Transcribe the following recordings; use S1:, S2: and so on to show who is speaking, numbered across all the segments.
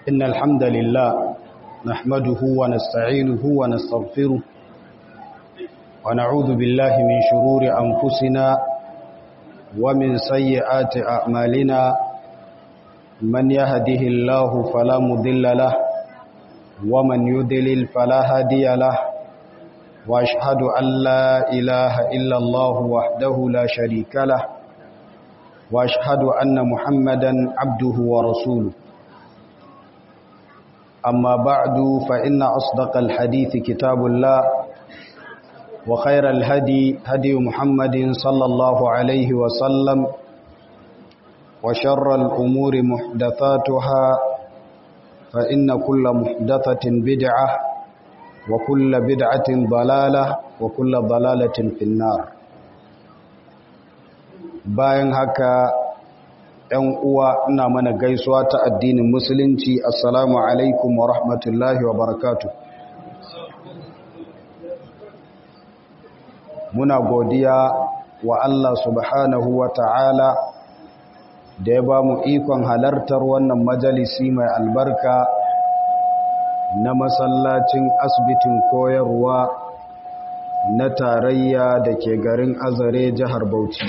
S1: إن الحمد لله نحمده ونستعينه ونستغفره ونعوذ بالله من شرور أنفسنا ومن سيئات أعمالنا من يهده الله فلا مضل له ومن يضلل فلا هادي له وأشهد أن لا إله إلا الله وحده لا شريك له وأشهد أن محمدا عبده ورسوله أما بعد فإن أصدق الحديث كتاب الله وخير الهدي هدي محمد صلى الله عليه وسلم وشر الأمور محدثاتها فإن كل محدثة بدعة وكل بدعة ضلالة وكل ضلالة في النار. bayan haka ‘yan uwa ina mana gaisuwa ta addinin musulunci assalamu alaikum wa rahmatullahi wa barakatuh. Muna godiya wa Allah subhanahu wa ta'ala da ya ba mu ikon halartar wannan majalisi mai albarka na masallacin asibitin koyarwa na tarayya da ke garin Azare jihar Bauchi.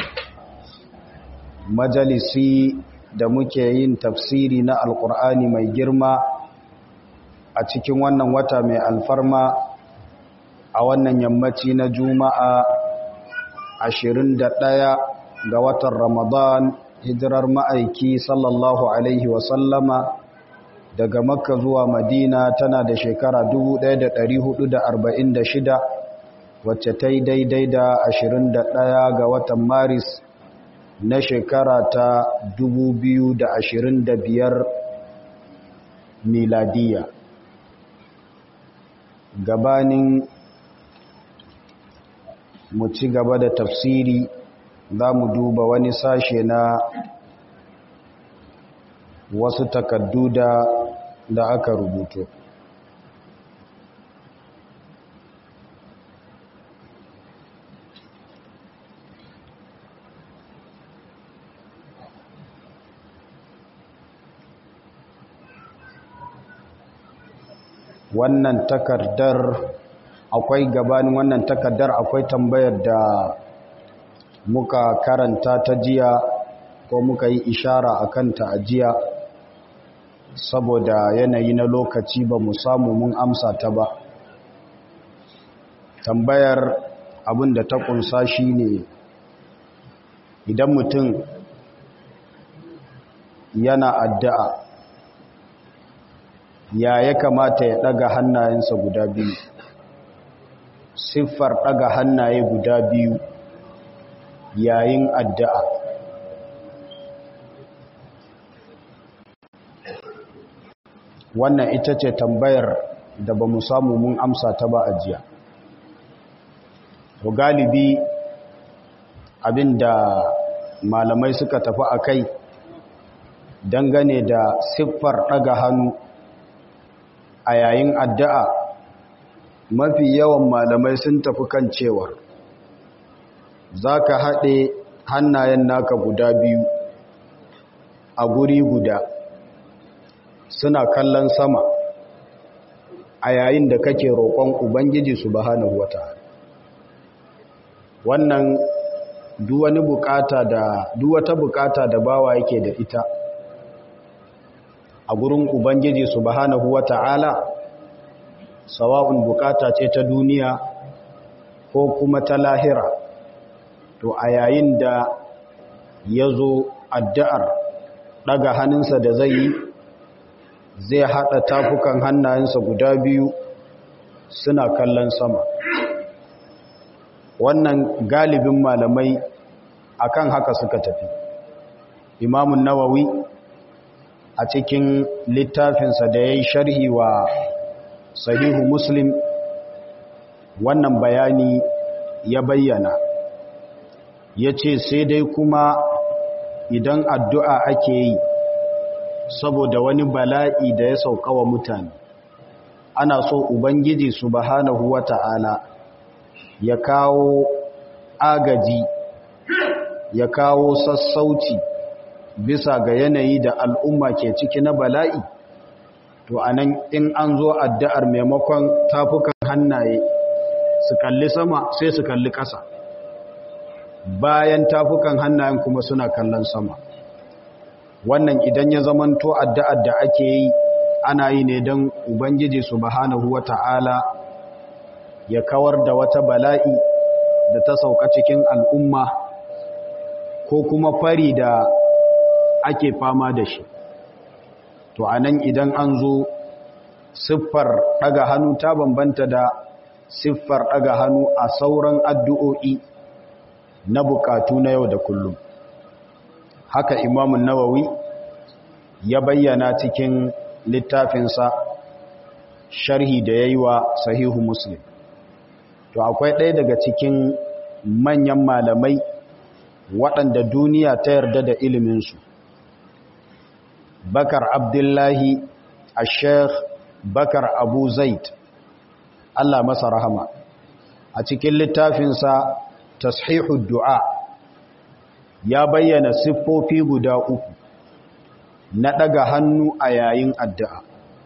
S1: Majalisi da muke yin tafsiri na Alƙur'ani mai girma a cikin wannan wata mai alfarma a wannan yammaci na Juma'a 21 ga watan Ramadan hijirar ma'aiki sallallahu alaihi wasallama daga Makka zuwa Madina tana da shekara 1446 wacce ta yi daidai da 21 ga watan Maris na shekara ta 2025 miladiya. Gabanin mu ci gaba da tafsiri za mu duba wani sashe na wasu takaddu da aka rubuto. Wannan takardar akwai gabanin wannan takardar akwai tambayar da muka karanta ta jiya ko muka yi ishara akan ta a jiya saboda yanayi na lokaci ba mu samu mun amsa ta ba. Tambayar abin da ta kunsa shine idan mutum yana addu'a ya kamata ya ɗaga hannayensa guda biyu, siffar ɗaga hannaye guda biyu yayin addu'a. Wannan ita ce tambayar da ba mu samu mun amsa ta ba a jiya. To galibi abinda malamai suka tafi a kai dangane da siffar ɗaga hannu a yayin addu'a, mafi yawan malamai sun tafi kan cewar za ka haɗe hannayen naka guda biyu a guri guda suna kallon sama a yayin da kake roƙon Ubangiji subhanahu wata'ala. Wannan duwata bukata da bawa yake da ita a gurin Ubangiji subhanahu wata'ala, sawa'un bukata ce ta duniya ko kuma ta lahira, to a yayin da ya zo addu'ar ɗaga hannunsa da zai haɗa tafukan hannayensa guda biyu suna kallon sama. Wannan galibin malamai akan haka suka tafi. Imamun Nawawi a cikin littafinsa da ya yi sharhi wa sahihu Muslim wannan bayani ya bayyana, ya ce sai dai kuma idan addu'a ake yi saboda wani bala'i da ya sauka wa mutane, ana so Ubangiji subhanahu wata'ala ya kawo agaji, ya kawo sassauci bisa ga yanayi da al'umma ke ciki na bala'i, to anan in an zo addu'ar maimakon tafukan hannaye su kalli sama sai su kalli ƙasa, bayan tafukan hannayen kuma suna kallon sama. Wannan idan ya zamanto addu'ar da ake yi ana yi ne don Ubangiji subhanahu wata'ala ya kawar da wata bala'i da ta sauka cikin al'umma ko kuma fari da ake fama da shi. To anan idan an zo siffar ɗaga hannu ta bambanta da siffar ɗaga hannu a sauran addu'o'i na bukatu na yau da kullum. Haka Imamun Nawawi ya bayyana cikin littafinsa sharhi da ya yi wa Sahihu Muslim. To akwai ɗaya daga cikin manyan malamai waɗanda duniya ta yarda da iliminsu, Bakar Abdullahi Sheikh Bakar Abu Zaid, Allah masa rahama, a cikin littafinsa Tashihud Du'a ya bayyana siffofi guda uku na ɗaga hannu a yayin addu'a.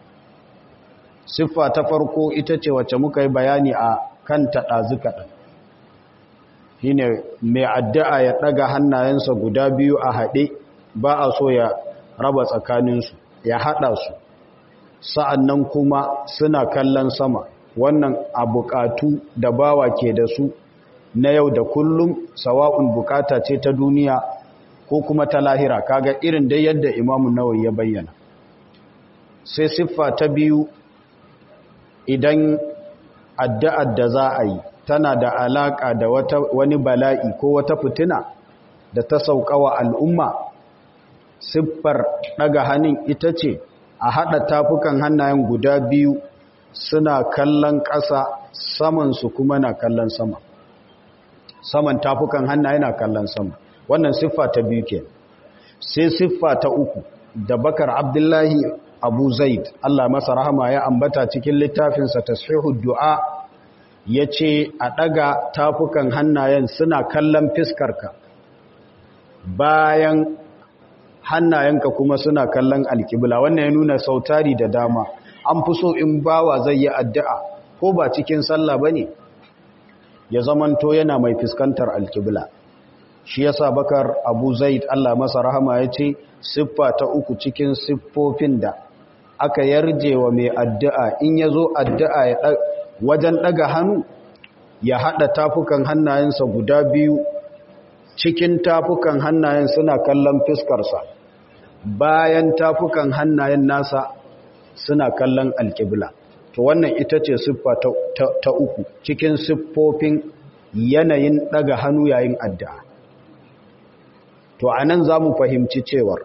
S1: Siffa ta farko ita ce wacce muka yi bayani a kan taɗazu kaɗan, shi ne mai addu'a ya ɗaga hannayensa guda biyu a haɗe, ba a so ya raba tsakaninsu, ya haɗa su, sa'an nan kuma suna kallon sama. Wannan a buƙatu da bawa ke da su na yau da kullum, sawa'un bukata ce ta duniya ko kuma ta lahira, kaga irin dai yadda Imamu Nawawi ya bayyana. Sai siffa ta biyu, idan addu'ar da za a yi tana da alaƙa da wani bala'i ko wata fitina da ta sauƙawa al'umma, siffar ɗaga hannun ita ce a haɗa tafukan hannayen guda biyu suna kallon ƙasa, samansu kuma na kallon sama. Saman tafukan hannaye na kallon sama. Wannan siffa ta biyu ke. Sai siffa ta uku da Bakar Abdullahi Abu Zaid, Allah masa rahama, ya ambata cikin littafinsa Tashihud Du'a, ya ce a ɗaga tafukan hannayen suna kallon fiskarka, bayan hannayenka kuma suna kallon alƙibla. Wannan ya nuna sautari da dama an fi so in bawa zai yi addu'a ko ba cikin sallah ba ne, ya zamanto yana mai fuskantar alƙibla. Shi yasa Bakar Abu Zaid, Allah masa rahama, ya ce siffa ta uku cikin siffofin da aka yarje wa mai addu'a in ya zo addu'a wajen ɗaga hannu ya haɗa tafukan hannayensa guda biyu, cikin tafukan hannayen suna kallon fiskarsa, bayan tafukan hannayen nasa suna kallon alƙibla. To wannan ita ce siffa ta uku cikin siffofin yanayin ɗaga hannu yayin addu'a. To a nan za mu fahimci cewar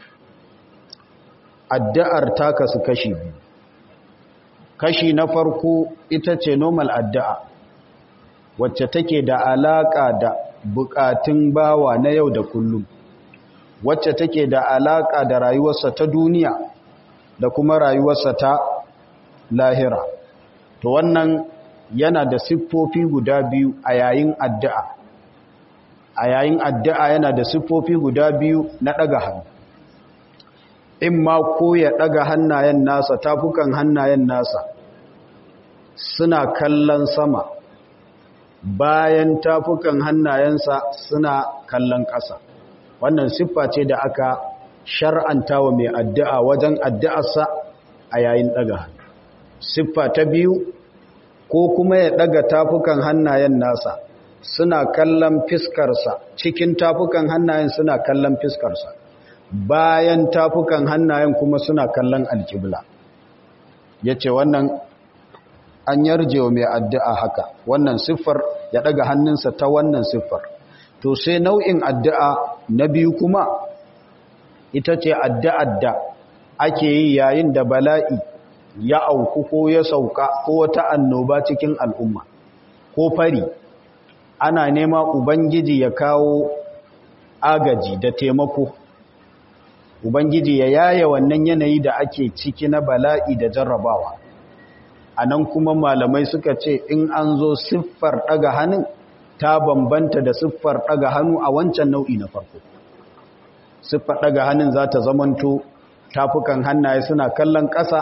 S1: addu'ar ta kasu kashi biyu. Kashi na farko ita ce normal addu'a, wacce take da alaƙa da buƙatun bawa na yau da kullum, wacce take da alaƙa da rayuwarsa ta duniya da kuma rayuwarsa ta lahira. To wannan yana da siffofi guda biyu a yayin addu'a. A yayin addu'a yana da siffofi guda biyu na ɗaga hannu. In ma ko ya ɗaga hannayen nasa, tafukan hannayen nasa suna kallon sama, bayan tafukan hannayensa suna kallon ƙasa. Wannan siffa ce da aka shar'anta wa mai addu'a wajen addu'arsa a yayin ɗaga hannu. Siffa ta biyu, ko kuma ya ɗaga tafukan hannayen nasa suna kallon fiskarsa, cikin tafukan hannayen suna kallon fiskarsa, bayan tafukan hannayen kuma suna kallon alƙibla. Ya ce wannan an yarje wa mai addu'a haka, wannan siffar ya ɗaga hannunsa ta wannan siffar. To sai nau'in addu'a na biyu kuma ita ce addu'ar da ake yi yayin da bala'i ya auku ko ya sauka ko wata annoba cikin al'umma ko fari, ana nema Ubangiji ya kawo agaji da taimako, Ubangiji ya yaye wannan yanayi da ake ciki na bala'i da jarrabawa. A nan kuma malamai suka ce in an zo siffar ɗaga hannun ta bambanta da siffar ɗaga hannu a wancan nau'i na farko. Siffar ɗaga hannun za ta zamanto tafukan hannaye suna kallon ƙasa,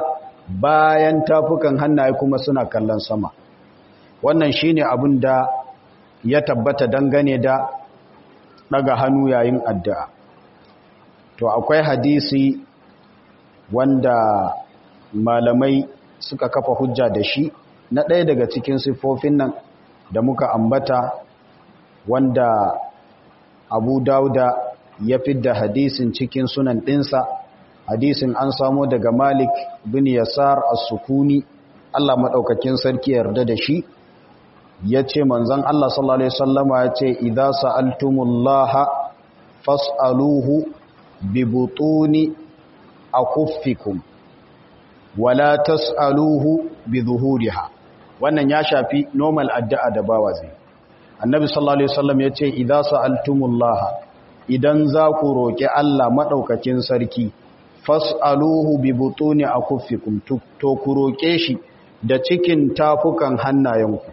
S1: bayan tafukan hannaye kuma suna kallon sama. Wannan shine abin da ya tabbata dangane da daga hannu yayin addu'a. To akwai hadisi wanda malamai suka kafa hujja da shi na ɗaya daga cikin siffofin nan da muka ambata, wanda Abu Dauda ya fidda hadisin cikin sunan ɗinsa. Hadisin an samo daga Malik bin Yasar as-Sukuni, Allah maɗaukakin sarki yarda da shi, ya ce manzan Allah sallallahu Alaihi wasallama ya ce, "Idza sa'altumullaha fas'aluhu bi butuni akuffikum wala tas'aluhu bi zuhuriha." Wannan ya shafi normal addu'a da bawa zai. Annabi sallallahu Alaihi wasallam ya ce, "Idza sa'altumullaha, idan za ku roƙi Allah maɗaukakin sarki, fas'aluhu bi butuni akuffikum, to ku roƙe shi da cikin tafukan hannayenku.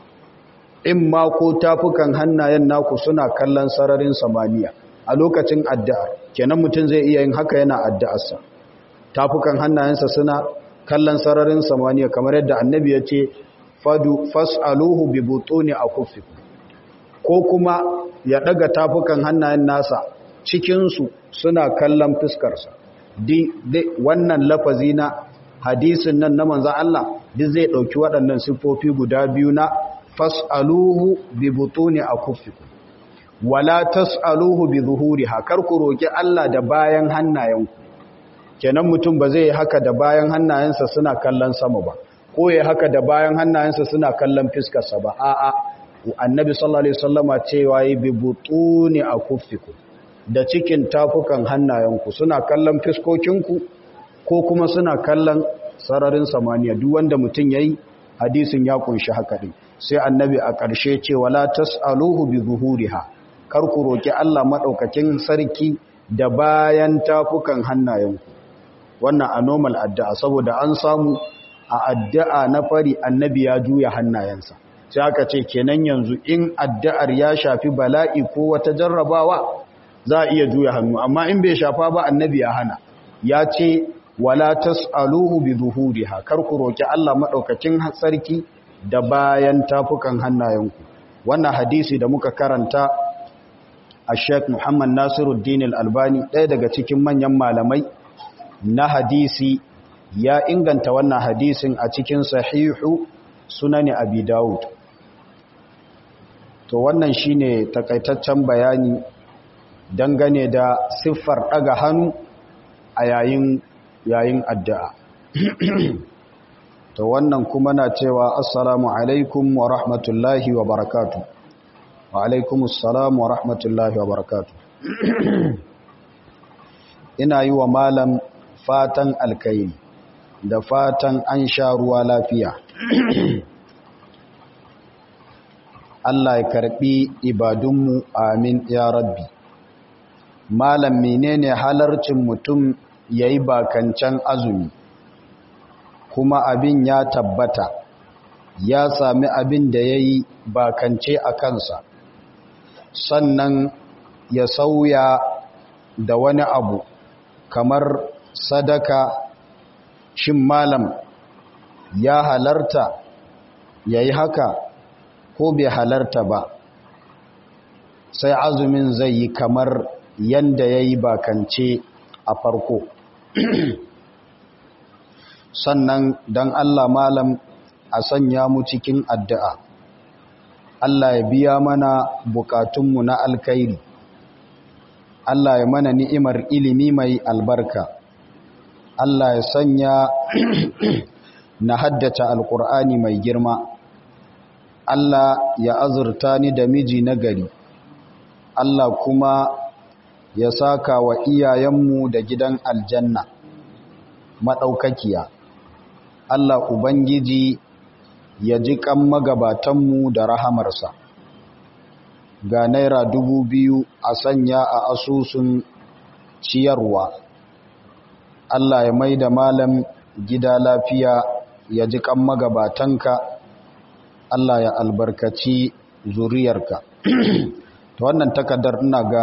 S1: In ma ko tafukan hannayen naku suna kallon sararin samaniya a lokacin addu'a, kenan mutum zai iya yin haka yana addu'arsa. Tafukan hannayensa suna kallon sararin samaniya kamar yadda annabi ya ce, fas'aluhu bi butuni akuffikum. Ko kuma ya ɗaga tafukan hannayen nasa cikinsu suna kallon fuskarsa. Wannan lafazi na hadisin nan na manzan Allah duk zai ɗauki waɗannan siffofi guda biyu na fas'aluhu bi butuni akuffikum wala tas'aluhu bi zuhuriha. Kar ku roki Allah da bayan hannayenku. Kenan mutum ba zai haka da bayan hannayensa suna kallon sama ba, ko ya haka da bayan hannayensa suna kallon fiskarsa ba. A'a, annabi sallallahu alaihi wasallama cewa yi bi butuni akuffikum, da cikin tafukan hannayenku suna kallon fiskokinku ko kuma suna kallon sararin samaniya. Duk wanda mutum yayi, hadisin ya kunshi haka din. Sai annabi a ƙarshe ce wala tas'aluhu bi zuhuriha, kar ku roki Allah madaukakin sarki da bayan tafukan hannayenku. Wannan a normal addu'a, saboda an samu a addu'a na fari annabi ya juya hannayensa. Sai aka ce kenan yanzu in addu'ar ya shafi bala'i ko wata jarrabawa za a iya juya hannu, amma in bai shafa ba annabi ya hana. Ya ce wala tas'aluhu bi zuhuriha, kar ku roki Allah madaukakin sarki da bayan tafukan hannayenku. Wannan hadisi da muka karanta, a Sheikh Muhammad Nasiruddin Al-Albani, ɗaya daga cikin manyan malamai na hadisi, ya inganta wannan hadisin a cikin sahihu sunani Abi Dawud. To wannan shine takaitaccen bayani dangane da siffar ɗaga hannu a yayin addu'a. To wannan kuma na cewa assalamu alaikum wa rahmatullahi wa barakatu. Wa alaikumussalam wa rahmatullahi wa barakatu. Ina yi wa malam fatan alkairi da fatan an sha ruwa lafiya. Allah ya karbi ibadunmu, amin ya rabbi. Malam, menene halarcin mutum yayi bakancan azumi kuma abin ya tabbata, ya sami abin da yayi bakance a kansa, sannan ya sauya da wani abu kamar sadaka? Shin malam ya halarta yayi haka ko bai halarta ba, sai azumin zai yi kamar yanda yayi bakance a farko? Sannan dan Allah malam a sanya mu cikin addu'a, Allah ya biya mana bukatunmu na alkhairi, Allah ya mana ni'imar ilimi mai albarka, Allah ya sanya na haddace alkur'ani mai girma, Allah ya azurta ni da miji na gari, Allah kuma ya saka wa iyayenmu da gidan aljanna maɗaukakiya. Allah Ubangiji ya ji kan magabatanmu da rahamarsa. Ga naira 2000 a sanya a asusun ciyarwa. Allah ya mai da malam gida lafiya, ya ji kan magabatanka, Allah ya albarkaci zuriyarka. Ta wannan takardar ina ga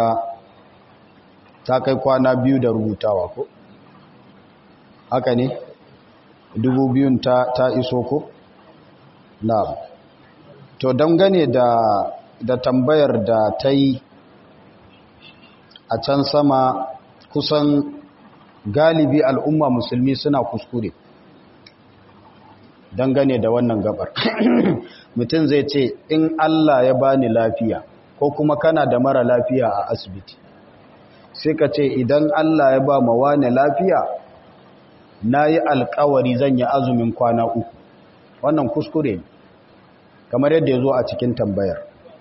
S1: ta kai kwana 2 da rubutawa ko? Haka ne? 2000 ta iso ko? na to dangane da tambayar da ta yi a can sama, kusan galibi al'umma musulmi suna kuskure dangane da wannan gabar. Mutum zai ce in Allah ya bani lafiya ko kuma kana da mara lafiya a asibiti, sai ka ce idan Allah ya ba ma wani lafiya na yi alkawari zan yi azumin kwana 3. Wannan kuskure ne, kamar yadda ya zo a cikin tambayar.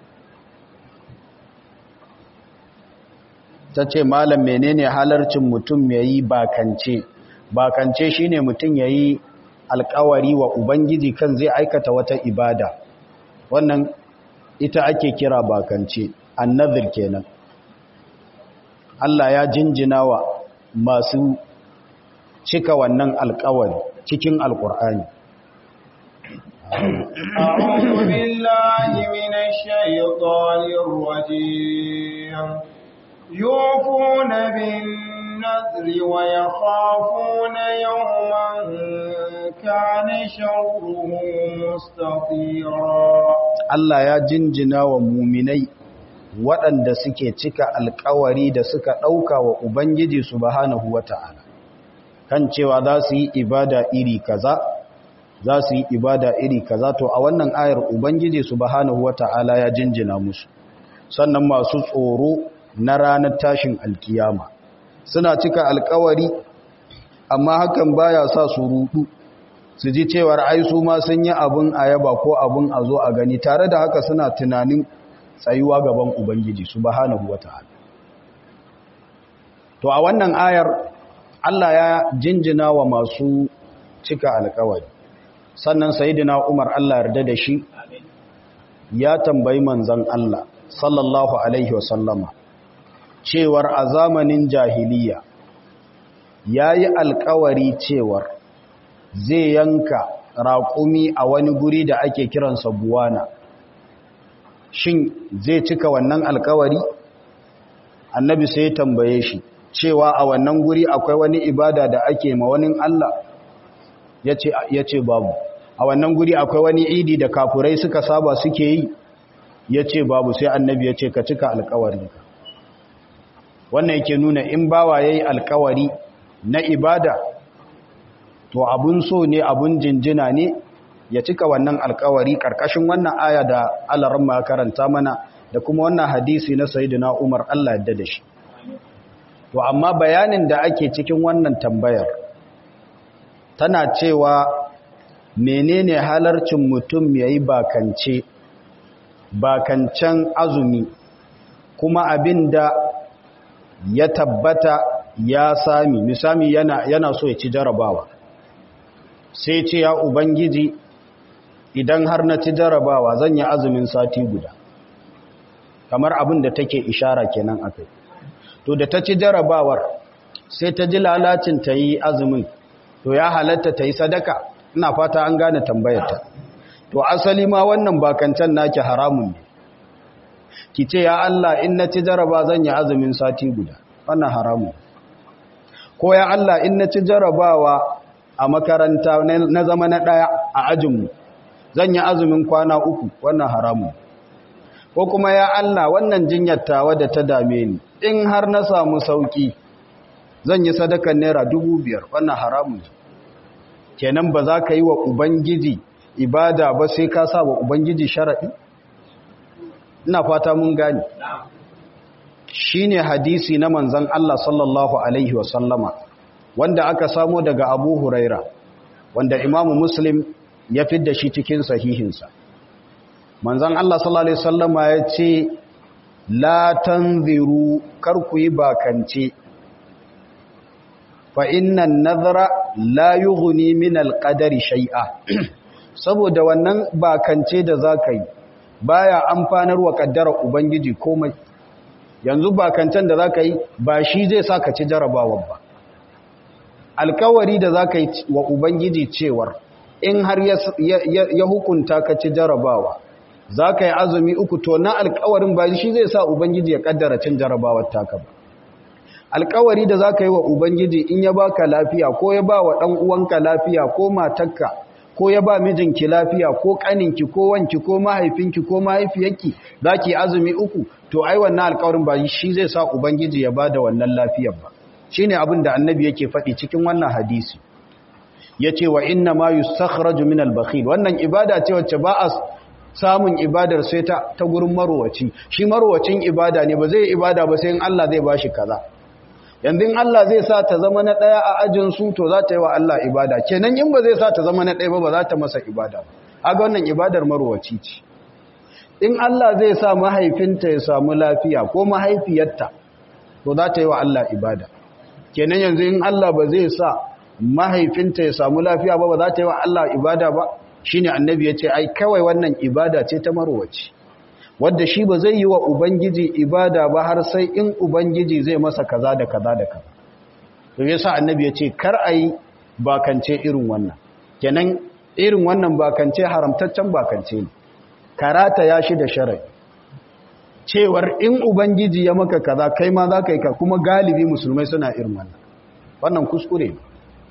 S1: Ta ce malam menene halarcin mutum ya yi bakance? Bakance shine mutum ya yi alkawari wa Ubangiji kan zai aikata wata ibada, wannan ita ake kira bakance, annadhir kenan. Allah ya jinjina wa masu cika wannan alkawari cikin alkur'ani.
S2: أعوذ بالله من الشيطان الرجيم يوفون بالنذر ويخافون يوما كان شره مستطيرا.
S1: Allah ya jinjina wa muminai waɗanda suke cika alkawari da suka ɗauka wa Ubangiji subhanahu wata'ala kan cewa za su yi ibada iri kaza, za su yi ibada iri kaza. To a wannan ayar Ubangiji subhanahu wata'ala ya jinjina musu. Sannan masu tsoro na ranar tashin alkiyama suna cika alkawari, amma hakan baya sa su rudu su ji cewar ai su ma sun yi abin ayaba ko abin a zo a gani, tare da haka suna tunanin tsayuwa gaban Ubangiji subhanahu wata'ala. To a wannan ayar Allah ya jinjina wa masu cika alkawari. Sannan sayyidina Umar Allah yarda da shi ya tambayi manzon Allah sallallahu alaihi wasallama cewar a zamanin jahiliya yayi alkawari cewar zai yanka raƙumi a wani guri da ake kiransa buwana. Shin zai cika wannan alkawari? Annabi sai ya tambaye shi cewa a wannan guri akwai wani ibada da ake ma wani Allah? Yace babu. A wannan guri akwai wani idi da kafurai suka saba suke yi? Yace babu. Sai Annabi yace ka cika alkawarinka. Wannan yake nuna in bawa yayi alkawari na ibada, to abun so ne, abun jinjina ne ya cika wannan alkawari, karkashin wannan aya da Allah karanta mana da kuma wannan hadisi na Sayyidina Umar Allah yadda da shi. To amma bayanin da ake cikin wannan tambayar tana cewa menene halarcin mutum yayi bakancen azumi kuma abinda ya tabbata ya sami, misali yana so ya ci jarabawa, sai ce ya Ubangiji idan har na ci jarabawa zan yi azumin sati guda, kamar abin da take ishara kenan akai. To da ta ci jarabawar sai ta ji lalacin ta yi azumin, to ya halatta ta yi sadaka? Ina fata an gane tambayarta. To asali ma wannan bakancan naki haramun ne, ki ce ya Allah in na ci jaraba zan yi azumin sati guda, wannan haramun. Ko ya Allah in na ci jarabawa a makaranta na zama na ɗaya a ajinmu zan yi azumin kwana 3, wannan haramun. Ko kuma ya Allah wannan jinyar tawa da ta dame ni in har na samu sauki zan yi sadakan naira 5,000, wannan haramun. Kenan ba za ka yi wa Ubangiji ibada ba sai ka sa wa Ubangiji sharaɗi? Ina fata mun gani. Shi ne hadisi na manzan Allah sallallahu Alaihi wasallama wanda aka samo daga Abu Huraira, wanda Imamu Muslim ya fidda shi cikin sahihinsa. Manzan Allah sallallahu Alaihi wasallama ya ce, La tanziru, kar ku yi bakance, fa innan nazara la yughni min alqadari shay'a. Saboda wannan bakance da za ka yi baya amfanar wa kaddara Ubangiji komai. Yanzu bakancen da za ka yi ba shi zai sa ka ci jarabawar ba. Alkawari da za ka yi wa Ubangiji cewar in har ya hukunta ka ci jarabawa za ka yi azumi 3, to na alkawarin ba shi zai sa Ubangiji ya kaddara cin jarabawar taka ba. alkawari da za ka yi wa ubangiji in ya baka lafiya ko ya ba wa ɗan uwanka lafiya ko matarka ko ya ba mijinki lafiya ko ƙaninki ko wanki ko mahaifinki ko mahaifiyarki za ki azumi 3 to ai wannan alkawarin ba shi zai sa ubangiji ya ba da wannan lafiyar ba shi ne abin da annabi yake faɗi cikin wannan hadisi ya ce wa inna ma yustakhraju min al-bakhil wannan ibada ce wacce ba a samun ibadar sai ta gurin marowaci shi marowacin ibada ne ba zai ibada ba sai in Allah zai bashi kaza yanzu in Allah zai sa ta zama na ɗaya a ajin su to za ta yi wa Allah ibada kenan in ba zai sa ta zama na ɗaya ba za ta masa ibada aga wannan ibadar marowaci ce in Allah zai sa mahaifinta ya samu lafiya ko mahaifiyarta to za ta yi wa Allah ibada kenan yanzu in Allah ba zai sa mahaifinta ya samu lafiya ba za ta yi wa Allah ibada ba shine annabi ya ce ai kawai wannan ibada ce ta marowaci wadda shi ba zai yi wa ubangiji ibada ba har sai in ubangiji zai masa kaza da kaza da kaza to yasa annabi ya ce kar ayi bakance irin wannan kenan irin wannan bakance haramtaccen bakance ne karata ya shi da shar'i cewar in ubangiji ya maka kaza kai ma za ka yi ka kuma galibi musulmai suna irin wannan kuskure ne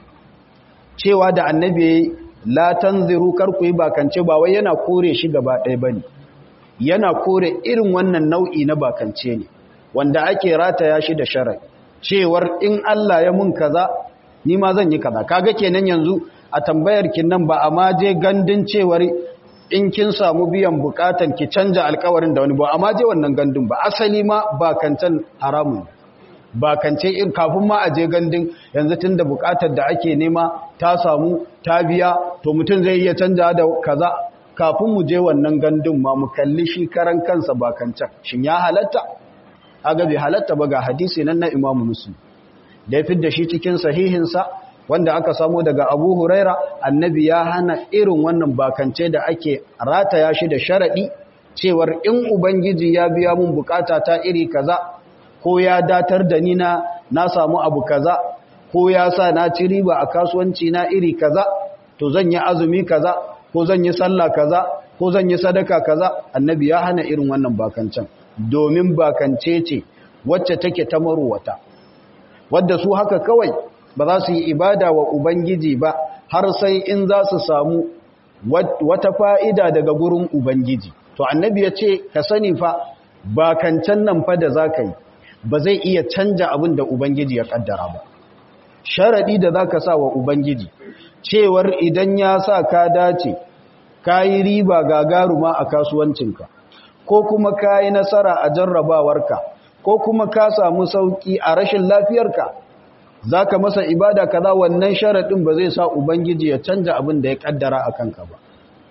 S1: cewa da annabi la tanziru kar ku yi bakance ba wai yana kore shi gaba ɗaya bane yana kore irin wannan nau'i na bakance ne wanda ake rataya shi da shar'i cewar in Allah ya mun kaza ni ma zan yi kaza kaga kenan yanzu a tambayar kin nan ba a ma je gandun cewar in kin samu biyan bukatan ki canja alƙawarin da wani ba amma je wannan gandun ba asali ma bakancan haramun bakance in kafin ma a je gandun yanzu tunda bukatar da ake nema ta samu ta biya to mutum zai iya canja da kaza kafin mu je wannan gandun ma mu kalli shi karan kansa bakancan shin ya halatta kaga bai halatta ba ga hadisi nan na Imam Muslim da ya fidda shi cikin sahihinsa wanda aka samu daga Abu Huraira annabi ya hana irin wannan bakance da ake rataya shi da sharadi cewar in ubangiji ya biya mun bukata ta iri kaza ko ya datar da ni na samu abu kaza ko ya sa na ci riba a kasuwanci na iri kaza to zan yi azumi kaza ko zan yi sallah kaza ko zan yi sadaka kaza annabi ya hana irin wannan bakancan domin bakance ce wacce take ta maruwata wadda su haka kawai ba za su yi ibada wa ubangiji ba har sai in za su samu wata fa'ida daga gurin ubangiji to annabi ya ce ka sani fa bakancan nan fa da za ka yi ba zai iya canja abin da ubangiji ya kaddara ba sharadi da za ka sa wa ubangiji cewar idan ya sa ka dace ka yi riba gagaruma a kasuwancinka ko kuma ka yi nasara a jarrabawarka ko kuma ka samu sauki a rashin lafiyarka za ka masa ibada kaza wannan sharaɗin ba zai sa ubangiji ya canja abin da ya kaddara a kanka ba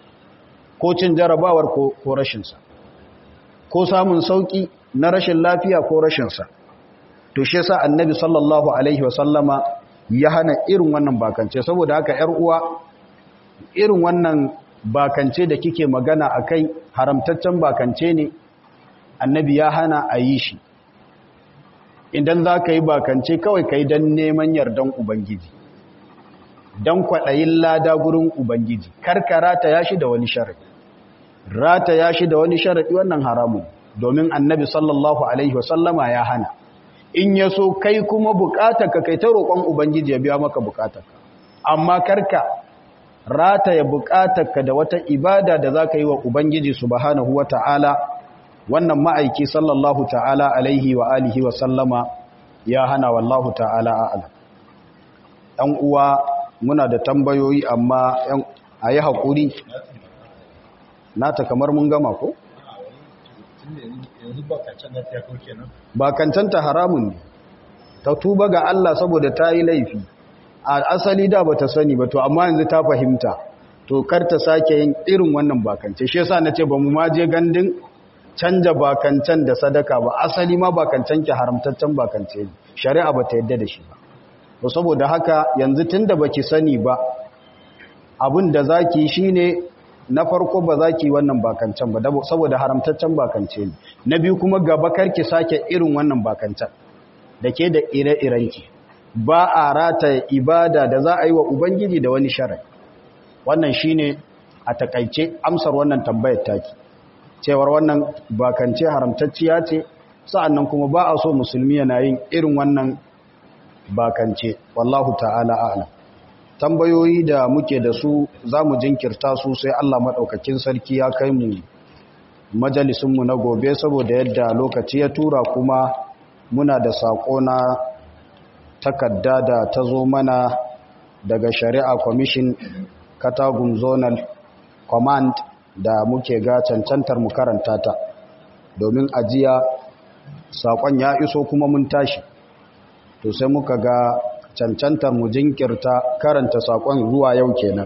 S1: ko cin jarrabawar ko rashinsa ko samun sauki na rashin lafiya ko rashinsa to shi yasa annabi sallallahu alaihi wasallama ya hana irin wannan bakance saboda haka ‘yar uwa irin wannan bakance da kike magana a kai haramtaccen bakance ne annabi ya hana a yi shi idan za ka yi bakance kawai ka yi don neman yardan ubangiji don kwaɗayin lada gurin ubangiji karka ya shi da wani sharaɗi ya shi da wani sharaɗi wannan haramun domin annabi sallallahu alaihi wasallama ya hana in ya so kai kuma bukatarka kai ta roƙon ubangiji ya biya maka bukatarka amma karka rataya bukatarka da wata ibada da za ka yi wa ubangiji subhanahu wa ta'ala wannan ma'aiki sallallahu ta'ala alaihi wa alihi wa sallama ya hana wallahu ta'ala a'ala ɗan uwa muna da tambayoyi amma a yi haƙuri nata kamar mun gama ko? bakancanta haramun ne ta tuba ga Allah saboda ta yi laifi a asali da ba ta sani ba to amma yanzu ta fahimta to kar ta sake yin irin wannan bakance shi yasa nace ba mu ma je gandun canja bakancan da sadaka ba asali ma bakancan ki haramtaccen bakance ne shari'a ba ta yadda da shi ba to saboda haka yanzu tunda baki sani ba abin da zaki shine na farko ba za ki wannan bakancan ba saboda haramtaccen bakance ne na biyu kuma gaba karki sake irin wannan bakancan da ke da ire-irenki ba a rata ibada da za a yi wa ubangiji da wani sharai wannan shine a takaice amsar wannan tambayar taki cewar wannan bakance haramtacciya ce sa'annan kuma ba a so musulmi yana yin irin wannan bakance wallahu ta'ala a'lam. Tambayoyi da muke da su za mu jinkirta su sai Allah maɗaukakin sarki ya kai mu majalisunmu na gobe, saboda yadda lokaci ya tura, kuma muna da saƙo na takarda da ta zo mana daga Shari'a Commission Katagum Zonal Command da muke ga cancantar mu karanta ta, domin ajiya saƙon ya iso kuma mun tashi, to sai muka ga cancantar mu jinkirta karanta saƙon zuwa yau kenan.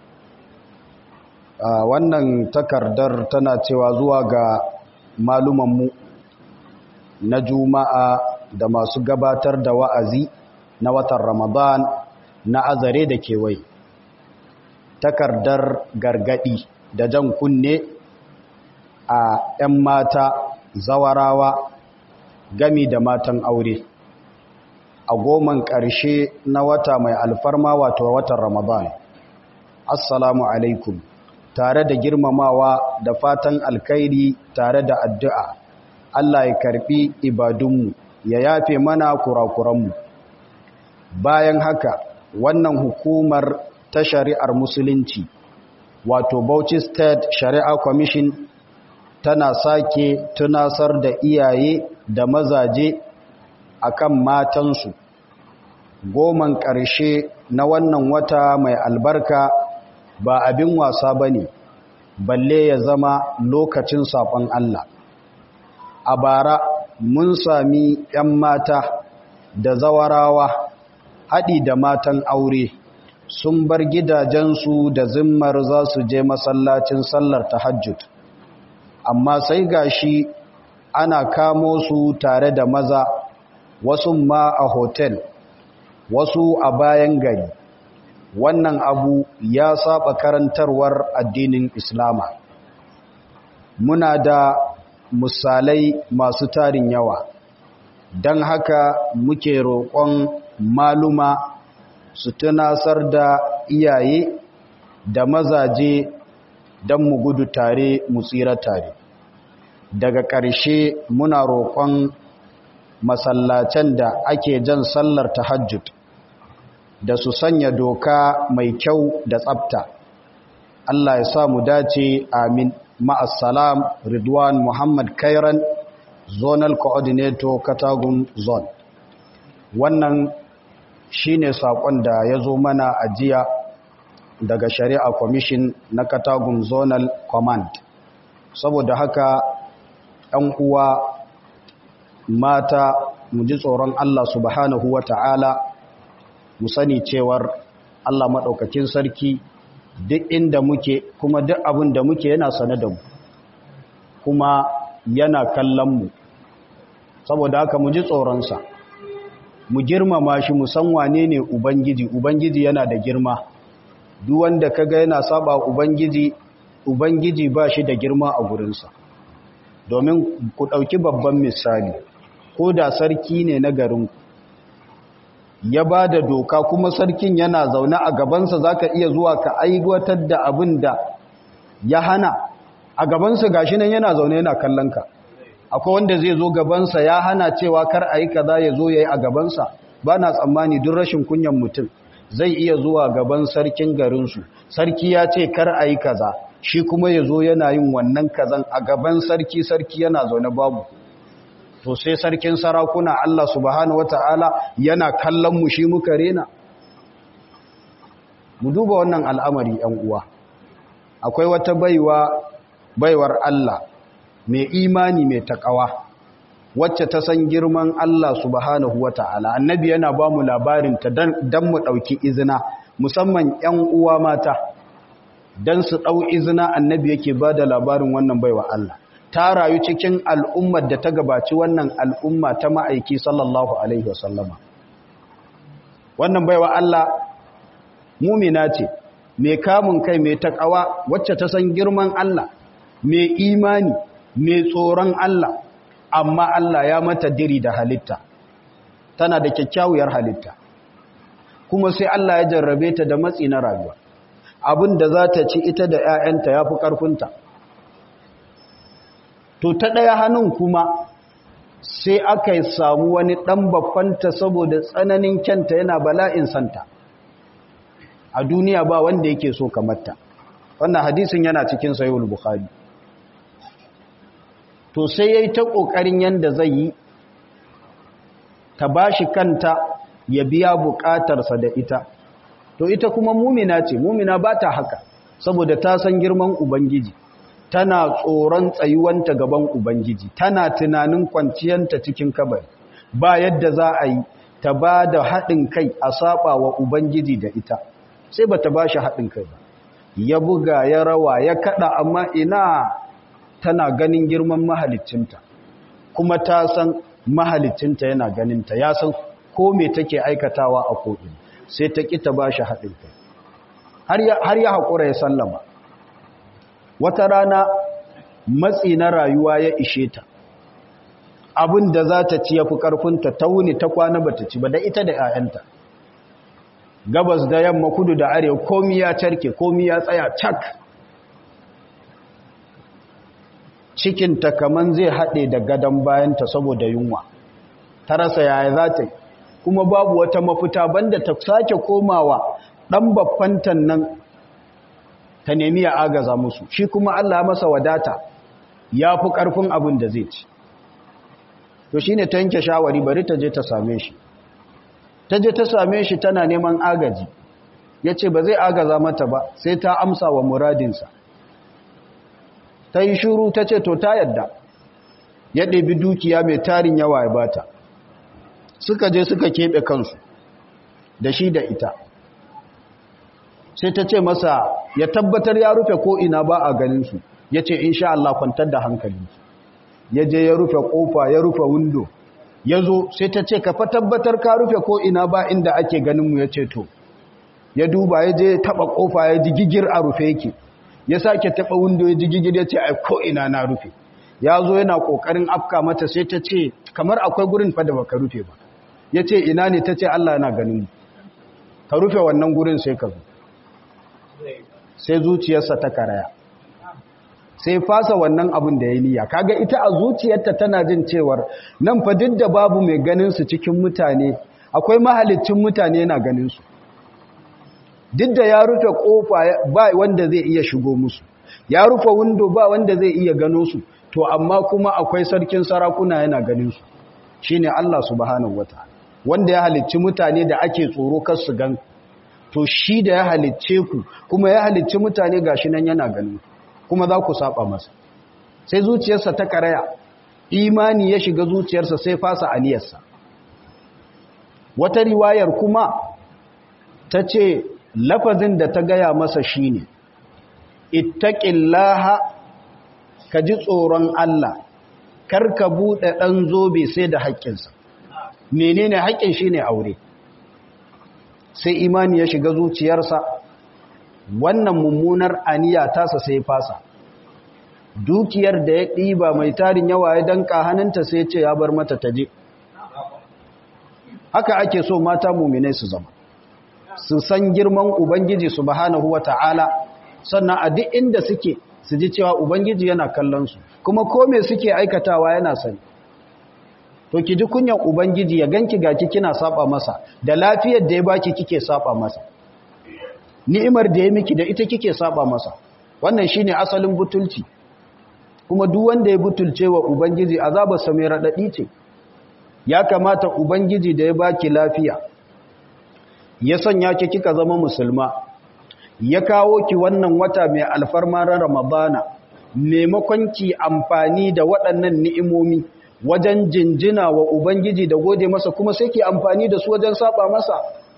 S1: Wannan takardar tana cewa zuwa ga malumanmu na Juma'a da masu gabatar da wa'azi na watan Ramadan na Azare da kewaye. Takardar gargadi da jan kunne a ‘yan mata zawarawa gami da matan aure a goman ƙarshe na wata mai alfarma wato watan Ramadan. Assalamu alaikum, tare da girmamawa da fatan alkhairi tare da addu'a. Allah ya karbi ibadunmu, ya yafe mana kurakuranmu. Bayan haka, wannan hukumar ta shari'ar musulunci wato Bauchi State Shari'a Commission tana sake tunasar da iyaye da mazaje akan matansu goman ƙarshe na wannan wata mai albarka ba abin wasa bane, balle ya zama lokacin saɓon Allah. A bara mun sami 'yan mata da zawarawa haɗi da matan aure sun bar gidajensu da zimmar za su je masallacin sallar tahajjud, amma sai gashi ana kamo su tare da maza, wasu ma a hotel, wasu a bayan gari. Wannan abu ya saba karantarwar addinin Islama. Muna da misalai masu tarin yawa, don haka muke roƙon maluma su tunasar da iyaye da mazaje don mu gudu tare mu tsira tare. Daga ƙarshe muna roƙon masallacen da ake jan sallar tahajjud da su sanya doka mai kyau da tsafta. Allah ya sa mu dace, amin. Ma'assalam, Ridwan Muhammad Kairan, Zonal Coordinator Katagum Zone. Wannan shine saƙon da ya zo mana a jiya daga Shari'a Commission na Katagum Zonal Command. Saboda haka, ‘yan uwa mata, mu ji tsoron Allah subhanahu wa ta'ala, mu sani cewar Allah maɗaukakin sarki duk inda muke kuma duk abin da muke yana sane da mu, kuma yana kallon mu. Saboda haka mu ji tsoronsa, mu girmama shi, mu san wane ne Ubangiji. Ubangiji yana da girma. Duk wanda kaga yana saba Ubangiji, Ubangiji ba shi da girma a gurinsa. Domin ku ɗauki babban misali, ko da sarki ne na garinku ya ba da doka kuma sarkin yana zaune a gabansa, za ka iya zuwa ka aiwatar da abin da ya hana a gabansa. Gashi nan yana zaune yana kallon ka. Akwai wanda zai zo gabansa ya hana cewa kar a yi kaza, ya zo ya yi a gabansa? Ba na tsammani duk rashin kunyan mutum zai iya zuwa gaban sarkin garinsu, sarki ya ce kar a yi kaza, shi kuma ya zo yana yin wannan kazan a gaban sarki, sarki yana zaune babu. To sai sarkin sarakuna Allah subhanahu wata'ala yana kallon mu, shi muka rena. Mu duba wannan al'amari ‘yan uwa. Akwai wata baiwar Allah mai imani mai takawa, wacce ta san girman Allah subhanahu wata'ala. Annabi yana ba mu labarinta don mu ɗauki izina, musamman ‘yan uwa mata, don su ɗau izina. Annabi yake ba da labarin wannan baiwa Allah. Ta rayu cikin al'ummar da ta gabaci wannan al'umma ta ma'aiki sallallahu Alaihi wasallama. Wannan baiwa Allah mumina ce, mai kamun kai, mai taƙawa, wacce ta san girman Allah, mai imani, mai tsoron Allah, amma Allah ya mata diri da halitta, tana da kyakkyawar halitta, kuma sai Allah ya jarrabe ta da matsi na rayuwa. Abin da za ta ci ita da ‘ya'yanta ya fi ƙarfinta. To ta ɗaya hannun kuma sai aka samu wani ɗan baffanta saboda tsananin kyanta yana bala'in santa a duniya ba wanda yake so kamarta. Wannan hadisin yana cikin sahihul bukhari. To sai yayi ta kokarin yanda zai yi ta bashi kanta ya biya bukatarsa da ita. To ita kuma mumina ce, mumina ba ta haka saboda ta san girman ubangiji, tana tsoron tsayuwanta gaban ubangiji, tana tunanin kwanciyanta cikin kabari, ba yadda za a yi ta ba da haɗin kai a saba wa ubangiji da ita, sai ba ta ba shi haɗin kai ba. Ya buga ya rawa ya kaɗa, amma ina tana ganin girman mahalicinta, kuma ta san mahalicinta yana ganinta, ya san ko me take aikatawa a ko'ina, sai ta ƙi ta ba shi haɗin kai har ya haƙura ya sallama. Wata rana matsi na rayuwa ya ishe ta, abin da za ta ci ya fi ƙarfinta, ta wuni ta kwana ba ta ci ba, da ita da ‘ya'yanta. Gabas da yamma, kudu da arewa, komi ya carke, komi ya tsaya cak. Cikinta kaman zai haɗe da gadon bayanta saboda yunwa, ta rasa yaya za ta yi, kuma babu wata mafita banda ta sake komawa ɗan babbantan nan ta nemi ya agaza musu. Shi kuma Allah masa wadata, ya fi ƙarfin abin da zai ci. To shi ne ta yanke shawari, bari ta je ta same shi. Ta je ta same shi tana neman agaji, ya ce ba zai agaza mata ba sai ta amsa wa muradinsa. Ta yi shuru, ta ce to ta yadda. Ya ɗebi dukiya mai tarin yawa ya bata. Suka je suka keɓe kansu da shi da ita. Sai ta ce masa ya tabbatar ya rufe ko'ina ba a ganinsu. Ya ce insha Allah kwantar da hankalinsu. Ya je ya rufe ƙofa, ya rufe windo. Ya zo sai ta ce ka fa tabbatar ka rufe ko'ina ba inda ake ganinmu. Ya ce to. Ya duba, ya je taɓa ƙofa, ya ji gigir a rufe yake. Ya sake taɓa windo, ya ji gigir, ya ce ai ko'ina na rufe. Ya zo yana ƙoƙarin afka mata, sai ta ce kamar akwai gurin fa da baka rufe ba. Ya ce ina ne? Ta ce Allah yana ganin ka rufe wannan gurin sai ka zo. Sai zuciyarsa ta karaya, sai fasa wannan abin da ya niyya. Kaga ita a zuciyarta tana jin cewar nan fa duk da babu mai ganin su cikin mutane, akwai mahalicin mutane yana ganin su. Duk da ya rufe kofa ba wanda zai iya shigo musu, ya rufe window ba wanda zai iya gano su, to amma kuma akwai sarkin sarakuna yana ganin su, shine Allah subhanahu wataala, wanda ya halicci mutane da ake tsoro kar su gan. To shi da ya halicce ku kuma ya halicci mutane gashi nan yana ganin, kuma za ku saba masa. Sai zuciyarsa ta karaya, imani ya shiga zuciyarsa, sai fasa aniyarsa. Wata riwayar kuma ta ce lafazin da ta gaya masa shine ittaqillaha, ka ji tsoron Allah, kar ka buɗe ɗan zobe sai da haƙƙinsa. Menene haƙƙin? Shine aure. Sai imani ya shiga zuciyarsa, wannan mummunar aniya tasa sai fasa. Dukiyar da ya ɗiba mai tarin yawa ya danka hannunta, sai ce ya bar mata ta je. Haka ake so mata muminai su zama, su san girman Ubangiji subhanahu wata'ala, sannan a duk inda suke su ji cewa Ubangiji yana kallon su, kuma ko me suke aikatawa yana sani. To ki ji kunyan Ubangiji ya ganki gaki kina saba masa, da lafiyar da ya baki kike saba masa, ni'imar da ya miki da ita kike saba masa. Wannan shine asalin butulci, kuma duk wanda ya butulce wa Ubangiji azabarsa mai radadi ce. Ya kamata Ubangiji da ya baki lafiya, ya sanya ki kika zama musulma, ya kawo ki wannan wata mai alfarma ran Ramadana, maimakon ki amfani da waɗannan ni'imomi wajen jinjina wa Ubangiji da gode masa, kuma sai ki amfani da su wajen saba masa.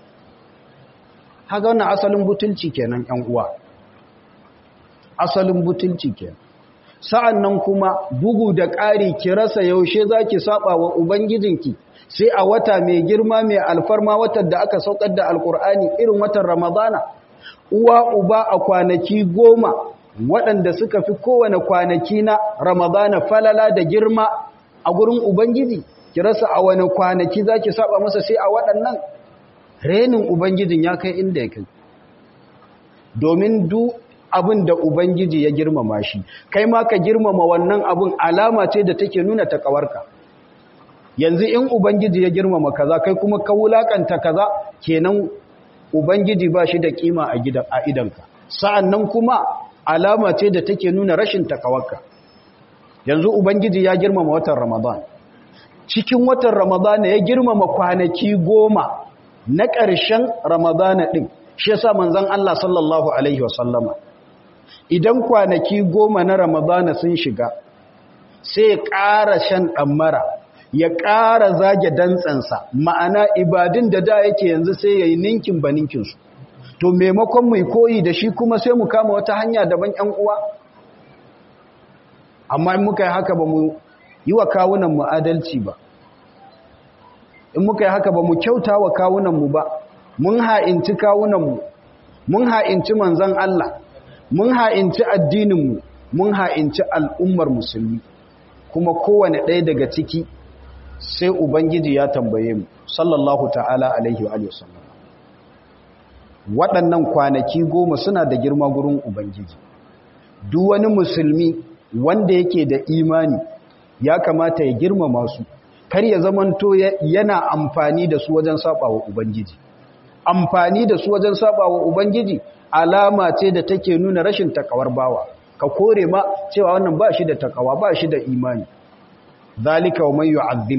S1: Haka wannan asalin butulci kenan ƴan uwa, asalin butulci kenan. Sa'an nan kuma bugu da ƙari ki rasa yaushe za ki saba wa Ubangijinki, sai a wata mai girma mai alfarma, watan da aka saukar da Alƙur'ani irin watan Ramadana. Uwa uba a kwanaki 10 waɗanda suka fi kowane kwanaki na Ramadana falala da girma a gurin Ubangiji, ki rasa a wani kwanaki za ki saba masa sai a waɗannan. Renin Ubangijin ya kai inda ya kai, domin duk abin da Ubangiji ya girmama shi, kai ma ka girmama wannan abin, alama ce da take nuna takawarka. yanzu in ubangiji ya girmama kaza kai kuma ka wulakanta kaza kenan ubangiji ba shi da kima a idanka sa'annan kuma alama ce da take nuna rashin takawarka yanzu ubangiji ya girmama watan ramadan cikin watan ramadan ya girmama kwanaki 10 na ƙarshen ramadan din shi yasa manzon Allah sallallahu alaihi wasallama idan kwanaki 10 na ramadan sun shiga sai ya ƙara shan ɗammara ya ƙara zage dantsansa ma'ana ibadin da yake yanzu sai ya yi ninkin ba ninkinsu to maimakon mai koyi da shi kuma sai mu kama wata hanya daban ‘yan uwa amma in muka yi haka ba mu yi wa kawunanmu adalci ba in muka yi haka ba mu kyauta wa kawunanmu ba mun ha'inci kawunanmu mun ha'inci manzan Allah mun ha'inci addininmu mun ha'inci al'ummar musulmi kuma kowane ɗaya daga ciki sai ubangiji ya tambaye mu sallallahu ta'ala alaihi wa sallam waɗannan kwanaki 10 suna da girma gurin ubangiji duk wani musulmi wanda yake da imani ya kamata ya girmama su kar ya zamanto yana amfani da su wajen saba wa ubangiji amfani da su wajen saba wa ubangiji alama ce da take nuna rashin takawar bawa ka kore ma cewa wannan ba shi da takawa ba shi da imani ذلك ومن يعظم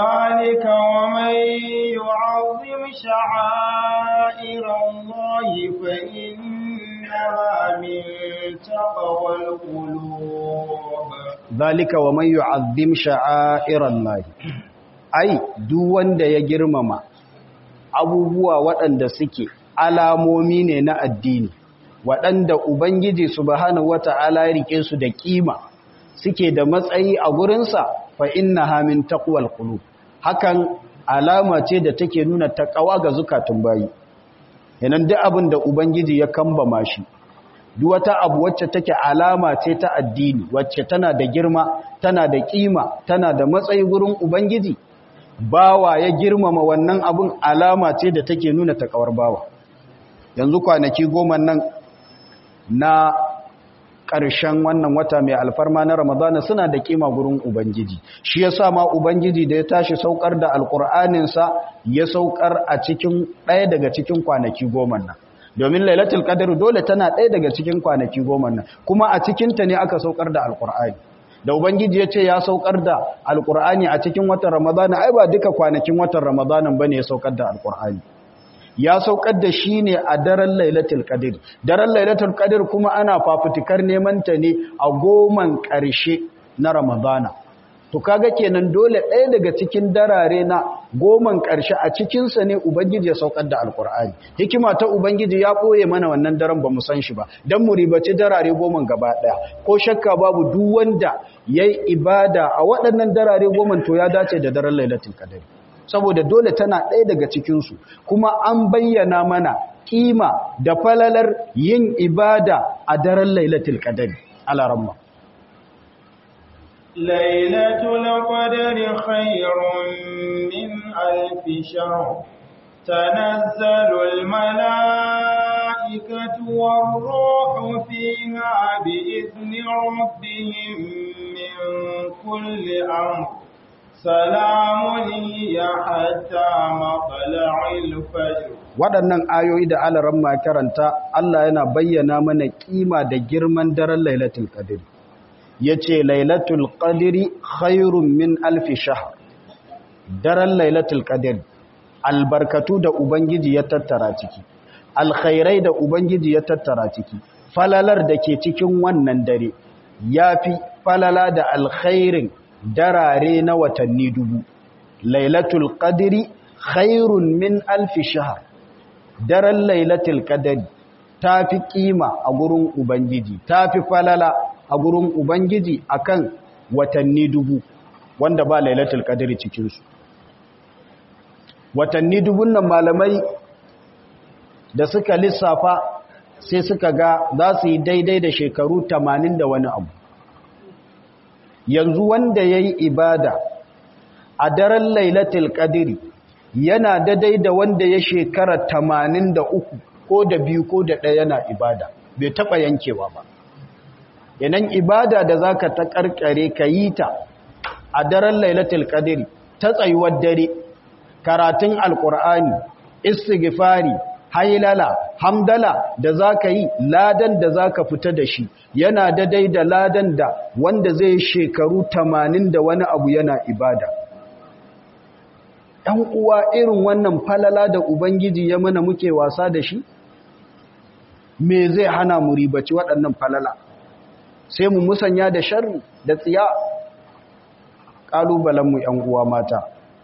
S2: شعائر الله فإنها من تقوى القلوب
S1: ذلك ومن يعظم شعائر الله ai duk wanda ya girmama abubuwa waɗanda suke alamomi ne na addini waɗanda ubangiji subhanahu wata'ala ya rike su da kima suke da matsayi a gurinsa fa innaha min taqwal qulub hakan alama ce da take nuna takawa ga zukatun bayi yanan duk abin da ubangiji ya kambama shi duk wata abu wacce take alama ce ta addini wacce tana da girma tana da kima tana da matsayi gurin ubangiji bawa ya girmama wannan abun alama ce da take nuna takawar bawa yanzu kwanaki 10 nan na ƙarshen wannan wata mai alfarma na Ramadana suna da kima gurin Ubangiji shi yasa ma Ubangiji da ya tashi saukar da alƙur'aninsa ya saukar a cikin ɗaya daga cikin kwanaki 10 nan domin Lailatul Qadr dole tana ɗaya daga cikin kwanaki 10 nan kuma a cikin ta ne aka saukar da alƙur'ani da Ubangiji ya ce ya saukar da alƙur'ani a cikin watan Ramadana ai ba duka kwanakin watan Ramadana bane ya saukar da alƙur'ani ya saukar da shi ne a daren Lailatul Qadr daren Lailatul Qadr kuma ana fafutukar neman ta ne a 10 ƙarshe na Ramadana to kaga kenan dole ɗaya daga cikin darare na 10 ƙarshe a cikin sa ne ubangiji ya saukar da alqur'ani hikima ta ubangiji ya boye mana wannan daren bamu san shi ba dan mu ribaci darare 10 gaba daya ko shakka babu duk wanda yayi ibada a waɗannan darare 10 to ya dace da daren Lailatul Qadr saboda dole tana ɗaya daga cikinsu kuma an bayyana mana ƙima da falalar yin ibada a daren lailatul qadr alaramma
S2: lailatul qadri khairun min alf shahr tanazzalul malaikatu war-ruhu fiha bi'izni rabbihim min kulli amr salamun ya hatta matla'il fajr
S1: waɗannan ayoyi da alaramma karanta Allah yana bayyana mana kima da girman daren lailatul qadr yace lailatul qadri khairun min alf shahr daren lailatul qadr albarkatu da ubangiji ya tattara ciki alkhairai da ubangiji ya tattara ciki falalar da ke cikin wannan dare yafi falala da alkhairin darare na watanni 1000 lailatul qadri khairun min alf shahr daren lailatul qadri tafi kima a gurin ubangiji tafi falala a gurin ubangiji akan watanni 1000 wanda ba lailatul qadri cikin su watanni 1000 nan malamai da suka lissafa sai suka ga za su yi daidai da shekaru 80 da wani abu yanzu wanda ya yi ibada a daren lailatul qadri yana daidai da wanda ya shekara 83 ko da 2 ko da 1 yana ibada bai taba yankewa ba yanan ibada da zaka ta karkare ka yi ta a daren lailatul qadri ta tsayuwar dare, karatun alkur'ani, istighfari, hailala, hamdala da za ka yi, ladan da za ka fita da shi yana daidai da ladan da wanda zai shekaru 80 da wani abu yana ibada. ‘Yan uwa, irin wannan falala da Ubangiji ya mana muke wasa da shi? Me zai hana mu ribaci waɗannan falala? Sai mu musanya da sharri da tsiya. Ƙalubalenmu ‘yan uwa mata.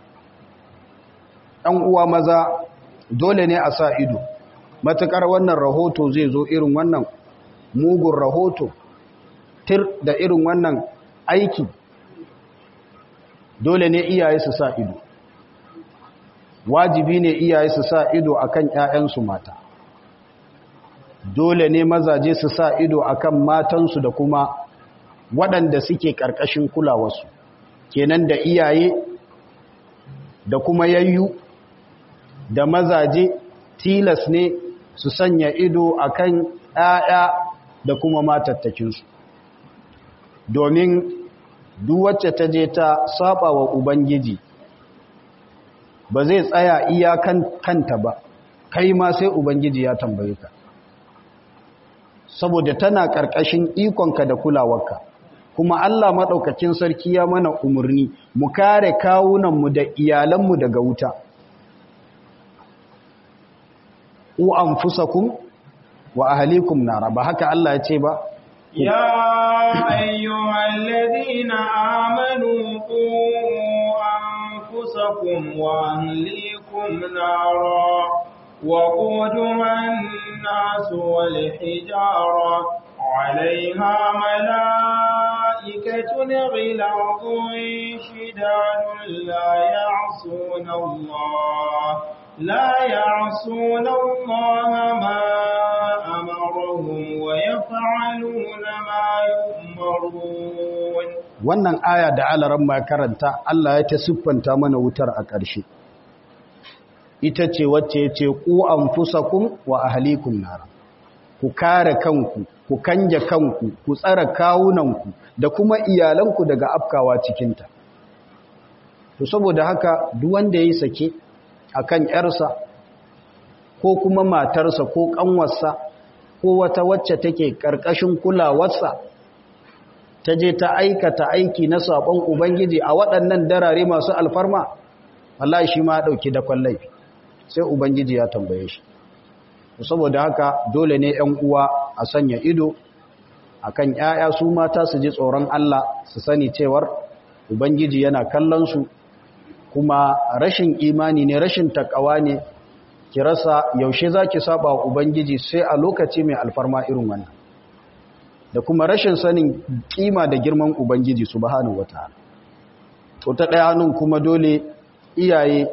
S1: ‘Yan uwa maza dole ne a sa ido, matuƙar wannan rahoto zai zo irin wannan mugun rahoto, tir da irin wannan aiki, dole ne iyaye su sa ido. Wajibi ne iyaye su sa ido akan ‘ya'yansu mata. Dole ne mazaje su sa ido akan matansu da kuma waɗanda suke ƙarƙashin kulawarsu, kenan da iyaye da kuma yayyu da mazaje tilas ne su sanya ido akan ‘ya'ya da kuma matattakinsu, domin duk wacce ta je ta saba wa Ubangiji ba zai tsaya iyakan kanta ba, kai ma sai Ubangiji ya tambaye ka, saboda tana ƙarƙashin ikonka da kulawarka. Kuma Allah maɗaukakin sarki ya mana umarni mu kare kawunanmu da iyalanmu daga wuta. U anfusakum wa ahlikum nara, ba haka Allah ya ce ba?
S2: Ya ayyuhal ladina amanu qu anfusakum wa ahlikum nara wa quduha an-nas wal hijara 'alayha malaa'ikatun ghiladun shidadun la ya'suna Allah ma amarahum wa yaf'aluna ma yu'marun.
S1: Wannan aya da alaran ma karanta, Allah ya ta siffanta mana wutar a ƙarshe. Ita ce wacce ya ce ku anfusakum wa ahlikum nara. Ku kare kanku, ku kange kanku, ku tsara kawunanku da kuma iyalanku daga afkawa cikinta. To saboda haka duk wanda yayi sake akan ‘yarsa ko kuma matarsa ko ƙanwarsa ko wata wacce take ƙarƙashin kulawarsa ta je ta aikata aiki na saɓon Ubangiji a waɗannan darare masu alfarma, Allah shi ma ɗauki dakon laifi, sai Ubangiji ya tambaye shi. Saboda haka dole ne ‘yan uwa a sanya ido akan ‘ya'ya su mata su ji tsoron Allah, su sani cewar Ubangiji yana kallon su, kuma rashin imani ne, rashin takawa ne, ki rasa yaushe za ki saba wa Ubangiji sai a lokaci mai alfarma irin wannan, da kuma rashin sanin kima da girman Ubangiji subhanahu wataala. To ta ɗaya hannun kuma dole iyaye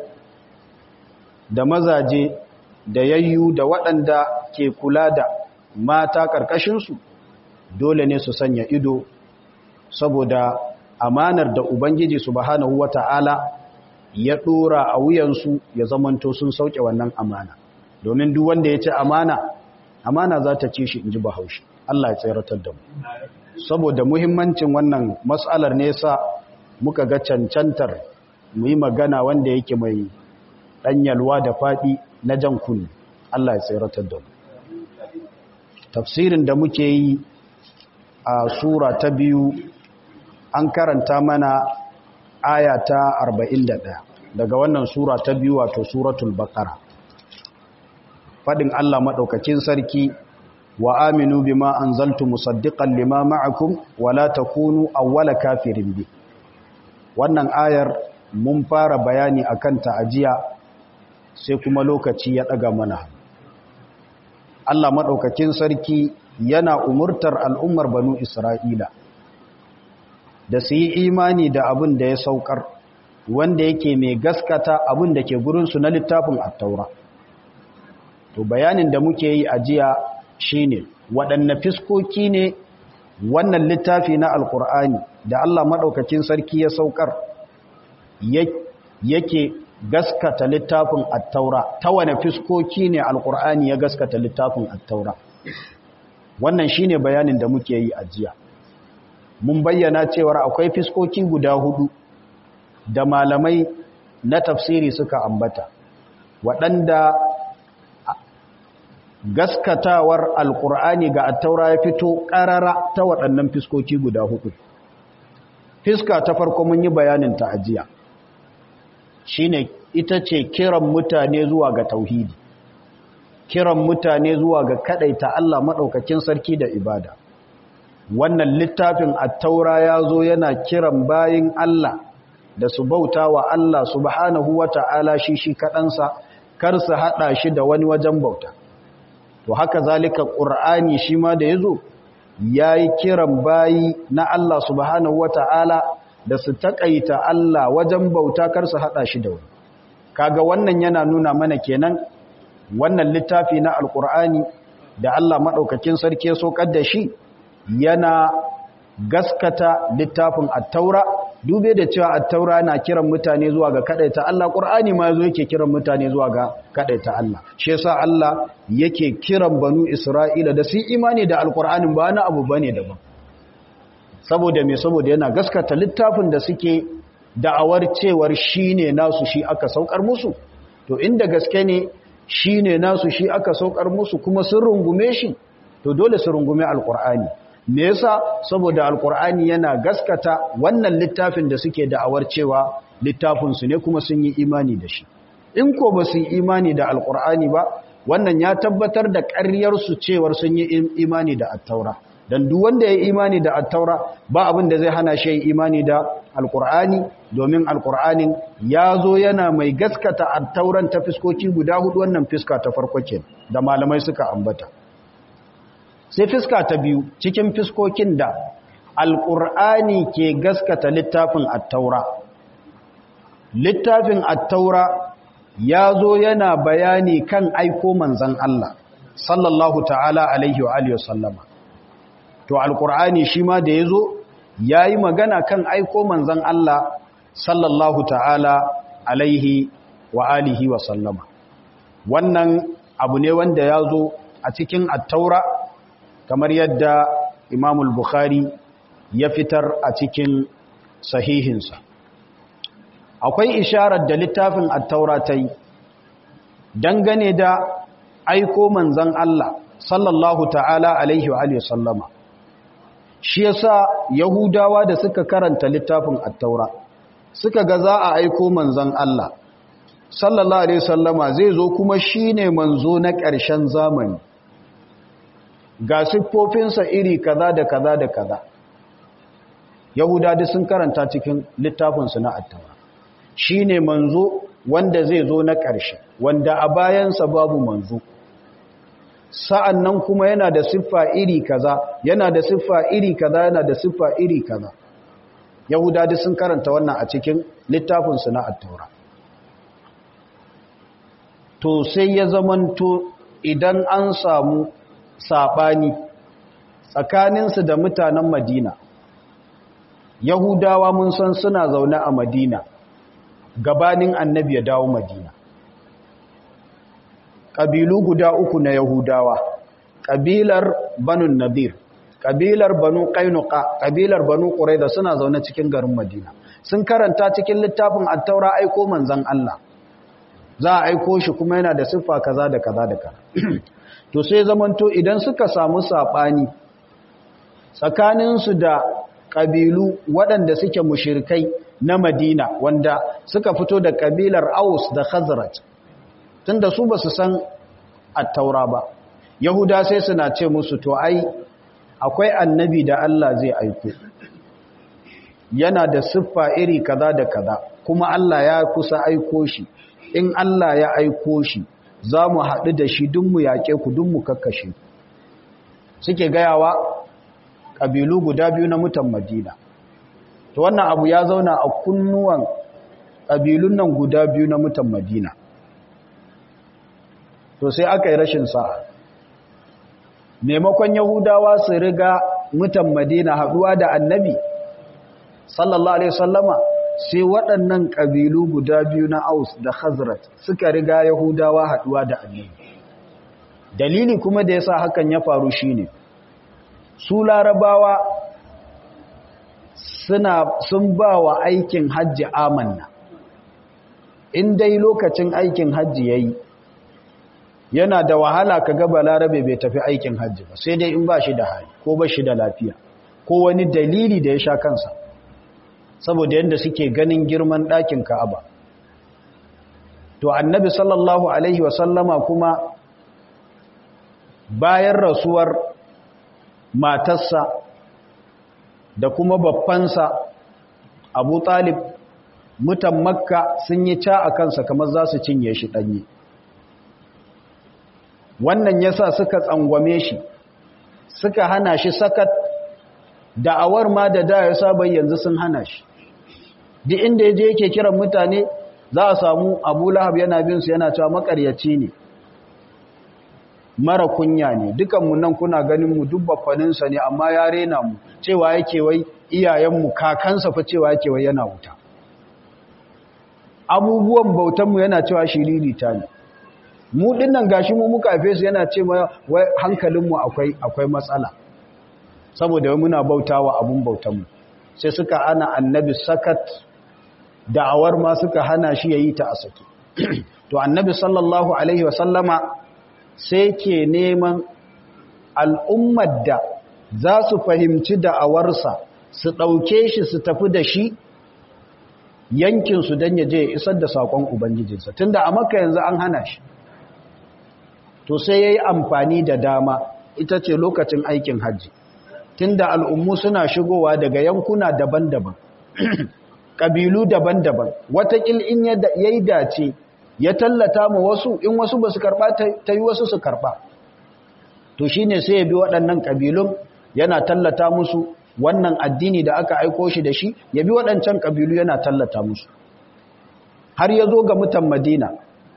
S1: da mazaje da yayyu da waɗanda ke kula da mata ƙarƙashinsu dole ne su sanya ido, saboda amanar da Ubangiji subhanahu wataala ya ɗora a wuyansu ya zamanto sun sauke wannan amana, domin duk wanda ya ce amana za ta ci shi, in ji Bahaushe. Allah ya tsayaratar da mu. Saboda muhimmancin wannan mas'alar ne sa muka ga cancantar mu yi magana wanda yake mai ɗanyalwa da faɗi na jan kunni. Allah ya tsayaratar da mu. Tafsirin da muke yi a sura ta 2 an karanta mana aya ta 41 daga wannan sura ta 2, wato suratul Baqara. Fadin Allah madaukakin sarki, wa aminu bima anzaltu musaddiqan lima ma'akum wa la takunu awwala kafirin bi. Wannan ayar mun fara bayani akan ta ajiya, sai kuma lokaci ya daga mana. Allah madaukakin sarki yana umurtar al'ummar banu Isra'ila da su yi imani da abin da ya saukar, wanda yake mai gaskata abin da ke gurinsu na littafin Attaura. To bayanin da muke yi a jiya shine waɗanne fiskoki ne wannan littafi na Alƙur'ani da Allah maɗaukakin sarki ya saukar yake gaskata littafin Attaura, ta wane fiskoki ne Alƙur'ani ya gaskata littafin Attaura. Wannan shine bayanin da muke yi a jiya. Mun bayyana cewar akwai fiskoki guda 4 da malamai na tafsiri suka ambata waɗanda gaskatawar alkur'ani ga attaura ya fito ƙarara ta waɗannan fiskoki guda hudu. Fiska ta farko mun yi bayanin ta ajiya shine ita ce kiran mutane zuwa ga tauhidi, kiran mutane zuwa ga kadaita Allah madaukakin sarki da ibada. Wannan littafin attaura ya zo yana kiran bayin Allah da su bauta wa Allah subhanahu wata'ala shi kaɗansa, kar su haɗa shi da wani wajen bauta. To haka zalika ƙur'ani shi ma da ya zo ya yi kiran bayi na Allah subhanahu wata'ala da su taƙaita Allah wajen bauta, kar su haɗa shi da wani. Kaga wannan yana nuna mana kenan wannan littafi na alƙur'ani da Allah maɗaukakin sarki ya saukar da shi yana gaskata littafin attaura, dube da cewa attaura na kiran mutane zuwa ga kadaita Allah, Qur'ani ma yazo yake kiran mutane zuwa ga kadaita Allah. Shi yasa Allah yake kiran banu Isra'ila da su imani da alqur'anin ba na abu bane daban. Saboda me? Saboda yana gaskata littafin da suke da'awar cewar shine nasu, shi aka saukar musu. To inda gaske ne shine nasu, shi aka saukar musu, kuma sun rungume shi, to dole su rungume alqur'ani. Me yasa? Saboda alkur'ani yana gaskata wannan littafin da suke da'awar cewa littafinsu ne kuma sun yi imani da shi. In ko ba su yi imani da alkur'ani ba, wannan ya tabbatar da ƙaryarsu cewar sun yi imani da attaura. Dan duk wanda ya yi imani da attaura ba abin da zai hana shi yi imani da alkur'ani, domin alkur'anin ya zo yana mai gaskata attauran ta fiskoki guda hudu. Wannan fiska ta farko ke da malamai suka ambata. Sai fiska ta biyu cikin fiskokin da alƙur'ani ke gaskata littafin attaura. Littafin attaura ya zo yana bayani kan aiko manzan Allah sallallahu ta'ala alaihi wa alihi wasallama. To alƙur'ani shi ma da ya zo ya yi magana kan aiko manzan Allah sallallahu ta'ala alaihi wa alihi wasallama. Wannan abu ne wanda ya zo a cikin attaura, kamar yadda Imam al-Bukhari ya fitar a cikin sahihinsa. Akwai isharar da littafin at-Taura ta yi dangane da aiko manzon Allah sallallahu ta'ala alaihi wa alihi sallama. Shi yasa Yahudawa da suka karanta littafin at-Taura suka ga za a aiko manzon Allah sallallahu alaihi sallama, zai zo kuma shine manzo na ƙarshen zamani, ga siffofinsa iri kaza da kaza da kaza. Yahuda duk sun karanta cikin littafinsu na attaura, shi ne manzo wanda zai zo na ƙarshe, wanda a bayansa babu manzo. Sa'an nan kuma yana da siffa iri kaza, yana da siffa iri kaza, yana da siffa iri kaza. Yahuda duk sun karanta wannan a cikin littafinsu na attaura. To sai ya zamanto idan an samu saɓani tsakaninsu da mutanen Madina. Yahudawa mun san suna zaune a Madina gabanin annabi ya dawo Madina. Ƙabilu guda uku na Yahudawa, ƙabilar Banu Nadir, ƙabilar Banu Qainuqa, ƙabilar Banu Qurayza suna zaune cikin garin Madina. Sun karanta cikin littafin At-Taura aiko manzon Allah. Za a aiko shi kuma yana da siffa kaza da kaza da kaza. To sai zamanto idan suka samu saɓani tsakaninsu da ƙabilu waɗanda suke mushirikai na Madina, wanda suka fito da ƙabilar Aus da Khazraj, tunda su ba su san At-Taura ba, Yahuda sai suna ce musu, to ai akwai annabi da Allah zai aiko, yana da siffa iri kaza da kaza, kuma Allah ya kusa aiko shi. In Allah ya aiko shi, za mu haɗu da shi dun mu yaƙe ku, dun mu kakkashe. Suke gayawa ƙabilu guda biyu na mutan Madina. To wannan abu ya zauna a kunnuwan ƙabilun nan guda biyu na mutan Madina. To sai aka yi rashin sa'a. Maimakon Yahudawa su riga mutan Madina haɗuwa da annabi, sallallahu Alaihi wasallama, sai waɗannan ƙabilu guda biyu na Aus da Khazraj suka riga Yahudawa haɗuwa da annabi. Dalili kuma da yasa hakan ya faru shine su Larabawa sun ba wa aikin hajji amanna. In dai lokacin aikin hajji yayi, yana da wahala ka ga balarabe bai tafi aikin hajji ba, sai dai in ba shi da hali ko ba shi da lafiya ko wani dalili da ya sha kansa, saboda yadda suke ganin girman ɗakin Ka'aba. To annabi sallallahu alaihi wasallama kuma bayan rasuwar matarsa da kuma babbansa Abu Talib, mutan Makka sun yi ca a kansa kamar za su cinye shi ɗanye. Wannan yasa suka tsangwame shi, suka hana shi sakat, da'awar ma da ya saba yanzu sun hana shi. Duk inda yaje yake kiran mutane, za a samu Abu Lahab yana bin su yana cewa makaryaci ne, mara kunya ne, dukanmu nan kuna ganin mu duk bakwaninsa ne, amma ya rena mu, cewa yake wai iyayenmu kakansa fa cewa yake wai yana wuta. Abubuwan bautanmu yana cewa shiririta ne. Mu dinnan gashi mu muka haife su yana ce wai hankalinmu akwai matsala, saboda wai muna bautawa abun bautanmu. Sai suka hana annabi sakat, da'awar ma suka hana shi yayi ta a sake. To annabi sallallahu alaihi wasallama sai ke neman al'ummar da za su fahimci da'awarsa, su ɗauke shi su tafi da shi yankinsu don ya je ya isar da saƙon Ubangijinsa, tunda a Makka yanzu an hana shi. To sai ya yi amfani da dama, ita ce lokacin aikin hajji, tunda al'ummu suna shigowa daga yankuna daban-daban, ƙabilu daban-daban, watakil in ya yi dace ya tallata mu wasu, in wasu ba su karɓa ta yi wasu su karɓa. To shi ne sai ya bi waɗannan ƙabilun yana tallata musu wannan addini da aka aiko shi da shi, ya bi waɗancan ƙabilu yana tallata musu. Har ya zo ga mutan Madina,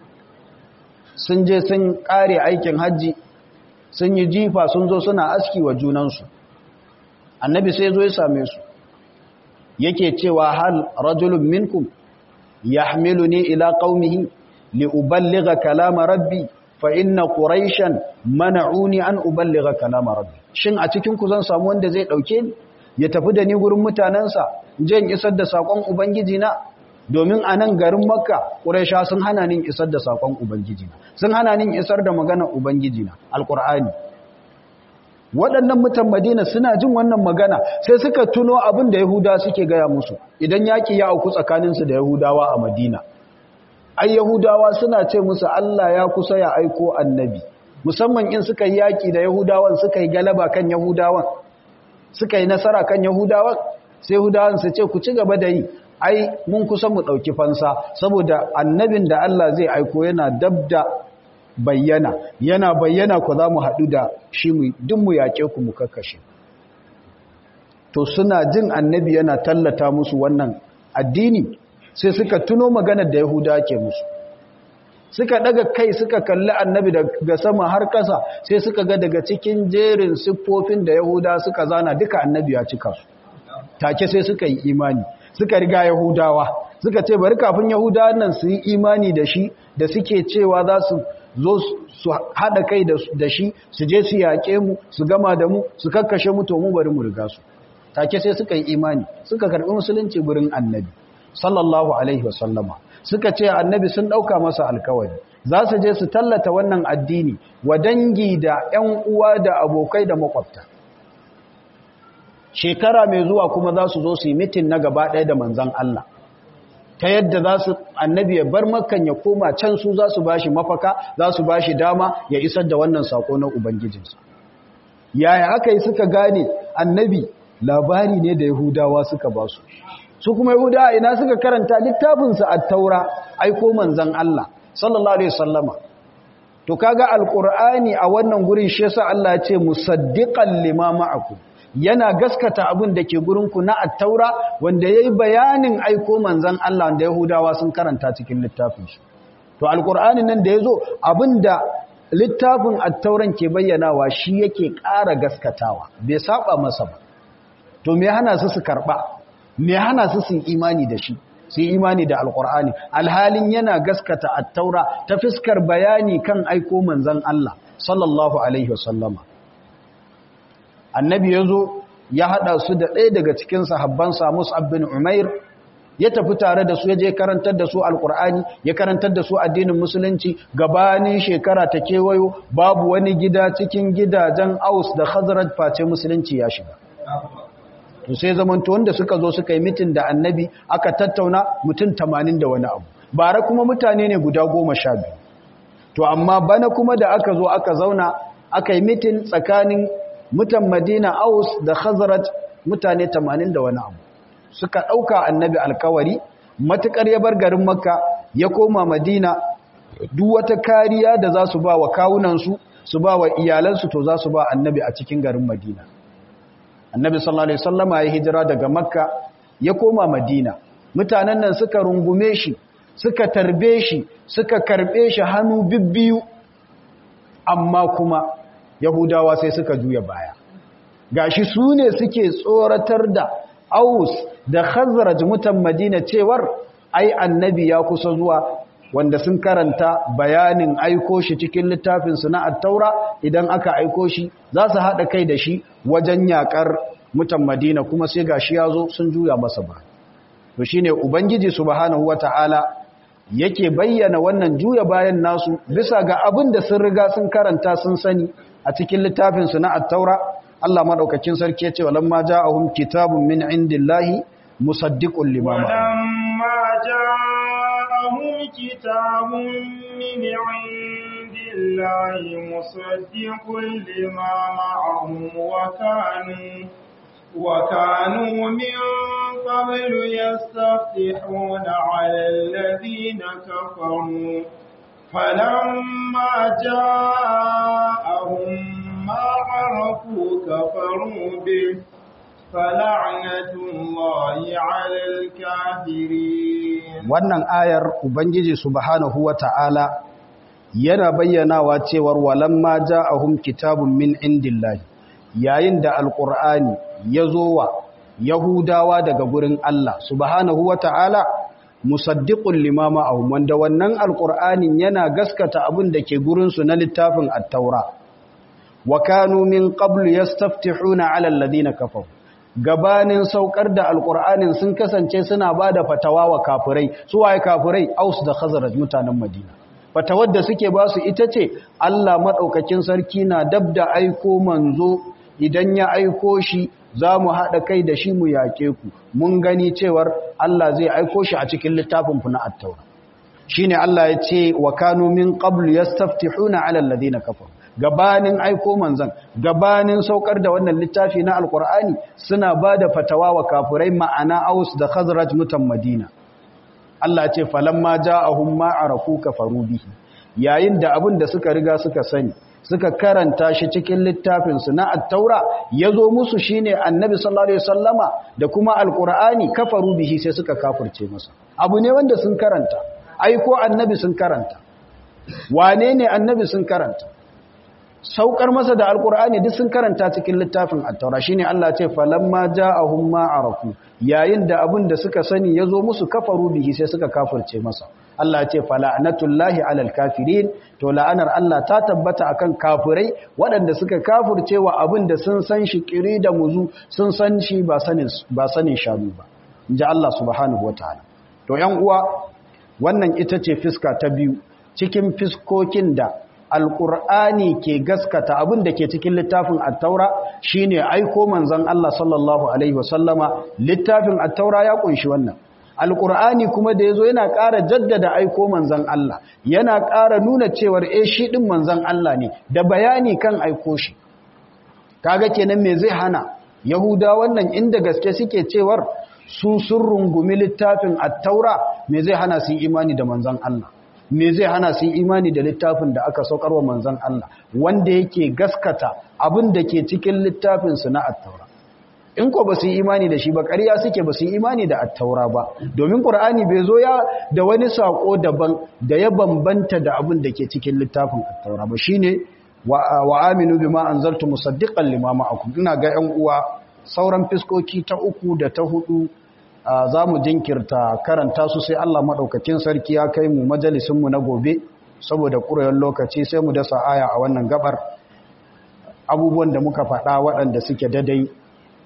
S1: sun je sun ƙare aikin hajji, sun yi jifa, sun zo suna aski wa junansu. Annabi sai zo ya same su, yake cewa hal rajulun minkum yahmiluni ila qaumihi li uballigha kalama rabbi fa inna quraishan mana'uni an uballigha kalama rabbi. Shin a cikin ku zan samu wanda zai dauke ni ya tafi da ni gurin mutanansa je in isar da sakon ubangiji na? Domin a nan garin Makka Quraysha sun hana ni isar da sakon ubangiji na, sun hana ni isar da maganar ubangiji na alqur'ani. Waɗannan mutan Madina suna jin wannan magana sai suka tuno abin da Yahuda suke gaya musu idan yaki ya auku tsakaninsu da Yahudawa a Madina. Ai Yahudawa suna ce musu Allah ya kusa ya aiko annabi, musamman in suka yi yaki da Yahudawan, suka yi galaba kan Yahudawan, suka yi nasara kan Yahudawan, sai Yahudawan su ce ku ci gaba da yi, ai mun kusa mu ɗauki fansa, saboda annabin da Allah zai aiko yana dabda bayyana, yana bayyana ku za mu haɗu da shi duk mu yaƙe ku mu kakkashe. To suna jin annabi yana tallata musu wannan addini, sai suka tuno maganar da Yahuda ke musu, suka daga kai suka kalli annabi daga sama har kasa, sai suka ga daga cikin jerin siffofin da Yahuda suka zana duka annabi ya cika su. Take sai suka yi imani, suka riga Yahudawa, suka ce bari kafin Yahudawan nan su yi imani da shi, da suke cewa za su zo su haɗa kai da shi, su je su yaƙe mu, su gama da mu, su kakkashe mu, to mu bari mu riga su. Take sai suka yi imani, suka karɓi musulunci gurin annabi sallallahu alaihi wasallama. Suka ce annabi sun ɗauka masa alkawari, za su je su tallata wannan addini wa dangi da ‘yan uwa da abokai da makwabta. Shekara mai zuwa kuma za su zo su yi mitin na gaba ɗaya da manzan Allah, ta yadda za su annabi ya bar Makkan ya koma can, su za su ba shi mafaka, za su ba shi dama ya isar da wannan sako na Ubangijinsa. Yaya aka yi suka gane annabi? Labari ne da Yahudawa suka ba su. Su kuma Yahudawa ina suka karanta littafinsa at-Taura, aiko manzan Allah sallallahu alaihi wasallama. To kaga alqur'ani a wannan gurin shi yasa Allah ya ce musaddiqan lima ma'akum, yana gaskata abin da ke gurinku na at-Taura wanda yayi bayanin aiko manzan Allah da Yahudawa sun karanta cikin littafin shi. To alqur'ani nan da yazo abinda littafin at-Tauran ke bayyanawa shi yake ƙara gaskatawa, bai saba masa ba. To me hana su karba? Me hana su imani da shi? Su imani da alqur'ani alhalin yana gaskata at-Taura ta fiskar bayani kan aiko manzan Allah sallallahu alaihi wasallama. Annabi yazo ya hada su da ɗaya daga cikin sahabbansa Mus'ab bin Umair ya tafi tare da su ya je karantar da su alkur'ani ya karantar da su addinin musulunci. Gabanin shekara ta kewayo babu wani gida cikin gidajen Aus da Khazraj face musulunci ya shiga. To sai zamanto wanda suka zo suka yi mitin da annabi aka tattauna mutum 80 da wani abu. Bara kuma mutane ne guda 12. To amma bana kuma da aka zo aka zauna aka yi mitin tsakanin mutan Madina Aus da Khazraj mutane 80 da wani abu. Suka ɗauka annabi alkawari matuƙar ya bar garin Makka ya koma Madina, duk wata kariya da za su ba wa kawunansu su ba wa iyalansu to za su ba annabi a cikin garin Madina. Annabi sallallahu alaihi wasallama ya hijira daga Makka ya koma Madina. Mutanen nan suka rungume shi, suka tarbe shi, suka karbe shi hannu bibbiyu, amma kuma Yahudawa sai suka juya baya. Gashi su ne suke tsoratar da Aus da Khazraj mutan Madina cewar ai annabi ya kusa zuwa, wanda sun karanta bayanin aiko shi cikin littafin su na At-Taura. Idan aka aiko shi za su haɗa kai da shi wajen yakar mutan Madina, kuma sai gashi ya zo sun juya masa ba. To shine Ubangiji subhanahu wata'ala yake bayyana wannan juya bayan nasu bisa ga abin da sun riga sun karanta sun sani a cikin littafin su na At-Taura. Allah madaukakin sarki ya ce walamma ja'ahum kitabun min indillahi musaddiqun lima ma'ahum
S2: walamma ja'ahum kitabun min indillahi musaddiqun lima ma'ahum wa kanu min qablu yastaftihuna 'ala alladhina kafaru falamma ja'ahum ما عرفوا كفروا به فلعنة الله على الكافرين. Wannan ayar Ubangiji subhanahu wata'ala yana bayyanawa cewar walamma ja'ahum kitabun min indillahi, yayin da alqur'ani yazo wa yahudawa daga gurin Allah subhanahu wata'ala musaddiqul lima ma'ahum, wanda wannan alqur'anin yana gaskata abin da ke gurin su na littafin at-taura. wa kanu min qablu yastaftihuna ala alladhina kafaru, gabanin saukar da alqur'anin sun kasance suna bada fatawa wa kafirai. Su waye kafirai? Aus da Khazraj mutanen Madina. Fatawar da suke ba su ita ce Allah madaukakin sarki na dabda aiko manzo, idan ya aiko shi za mu haɗa kai da shi mu yake ku. Mun gani cewar Allah zai aiko shi a cikin littafin na at-taura. Shine Allah ya ce wa kanu min qablu yastaftihuna ala alladhina kafaru, gabanin aiko manzan, gabanin saukar da wannan littafi na alkur'ani suna ba da fatawa wa kafirai, ma'ana Aus da Khazraj mutan Madina. Allah ce falamma ja'ahum ma arafu kafaru bihi, yayin da abin da suka riga suka sani suka karanta shi cikin littafin su na at-taura yazo musu shine annabi sallallahu alaihi wasallama da kuma alkur'ani, kafaru bihi sai suka kafirce masa. Abu ne wanda sun karanta, aiko annabi sun karanta, wane ne annabi sun karanta, saukar masa da alkur'ani duk sun karanta cikin littafin at-taura. Shine Allah ce falamma ja'ahum ma arafu, yayin da abin da suka sani yazo musu kafaru bihi sai suka kafirce masa. Allah ce fala'natullahi alal kafirin, to la'anar Allah ta tabbata akan kafirai waɗanda suka kafirce wa abin da sun san shi kiri da muzu, sun san shi ba sanin shanu ba, inji Allah subhanahu wataala. To ƴan uwa, wannan ita ce fiska ta biyu cikin fiskokin da alƙur'ani ke gaskata abin da ke cikin littafin at-taura, shine aiko manzon Allah sallallahu alaihi wasallama. Littafin at-taura ya kunshi wannan. Alƙur'ani kuma da yazo yana ƙara jaddada aiko manzon Allah, yana ƙara nuna cewar shi din manzon Allah ne, da bayani kan aiko shi. Kaga kenan me zai hana Yahuda wannan inda gaske suke cewar su sun rungumi littafin at-taura, me zai hana su imani da manzon Allah? Me zai hana su imani da littafin da aka saukar wa manzon Allah, wanda yake gaskata abin da ke cikin littafin su na at-taura? In ko ba su yi imani da shi ba, ƙarya suke, ba su yi imani da at-taura ba, domin Qur'ani bai zo ya da wani sako daban da ya bambanta da abin da ke cikin littafin at-taura ba. Shine wa aminu bima anzaltu musaddiqan lima ma'akum. Ina ga ƴan uwa sauran fiskoki ta uku da ta hudu za mu jinkirta karanta su sai Allah maɗaukakin sarki ya kai mu majalisunmu na gobe, saboda ƙurayar lokaci sai mu dasa aya a wannan gabar. Abubuwan da muka faɗa waɗanda suke dadai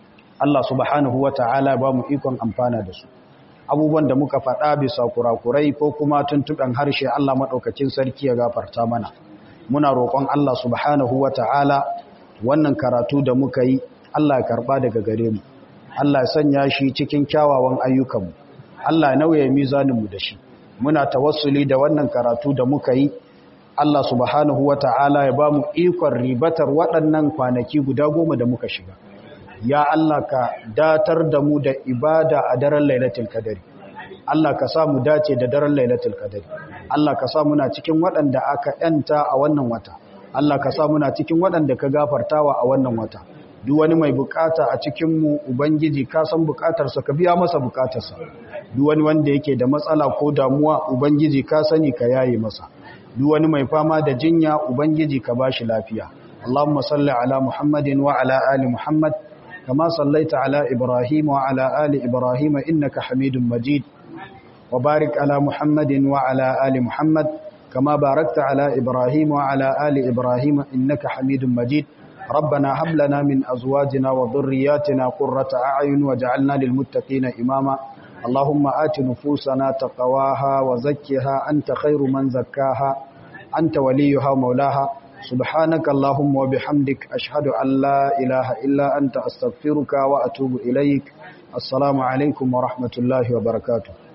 S2: Allah subhanahu wata'ala ba mu ikon amfana da su abubuwan da muka faɗa bisa kurakurai ko kuma tuntuɓen harshe Allah maɗaukakin sarki ya gafarta mana muna roƙon Allah subhanahu wata'ala wannan karatu da muka yi Allah ya karɓa daga gare mu Allah ya sanya shi cikin kyawawan ayyukanmu Allah ya nauye mizaninmu da shi muna tawassuli da wannan karatu da muka yi Allah subhanahu wata'ala ya ba mu ikon ribatar waɗannan kwanaki guda 10 da muka shiga ya Allah ka datar da mu da ibada a daren lailatul qadari Allah ka sa mu dace da daren lailatul qadari Allah ka sa muna cikin waɗanda aka yanta a wannan wata Allah ka sa muna cikin waɗanda ka gafartawa a wannan wata duk wani mai bukata a cikin mu ubangiji ka san bukatarsa ka biya masa bukatarsa duk wani wanda yake da matsala ko damuwa ubangiji ka sani ka yaye masa duk wani mai fama da jinya ubangiji ka bashi lafiya Allahumma salli ala Muhammadin wa ala ali Muhammad kama sallaita ala Ibrahim wa ala ali Ibrahim innaka Hamidum Majid wa barik ala Muhammadin wa ala ali Muhammad kama barakta ala Ibrahim wa ala ali Ibrahim innaka Hamidum Majid ربنا هب لنا من أزواجنا وذرياتنا قرة أعين واجعلنا للمتقين إماما اللهم آت نفوسنا تقواها وزكها أنت خير من زكاها أنت وليها ومولاها سبحانك اللهم وبحمدك أشهد أن لا إله إلا أنت أستغفرك وأتوب إليك السلام عليكم ورحمة الله وبركاته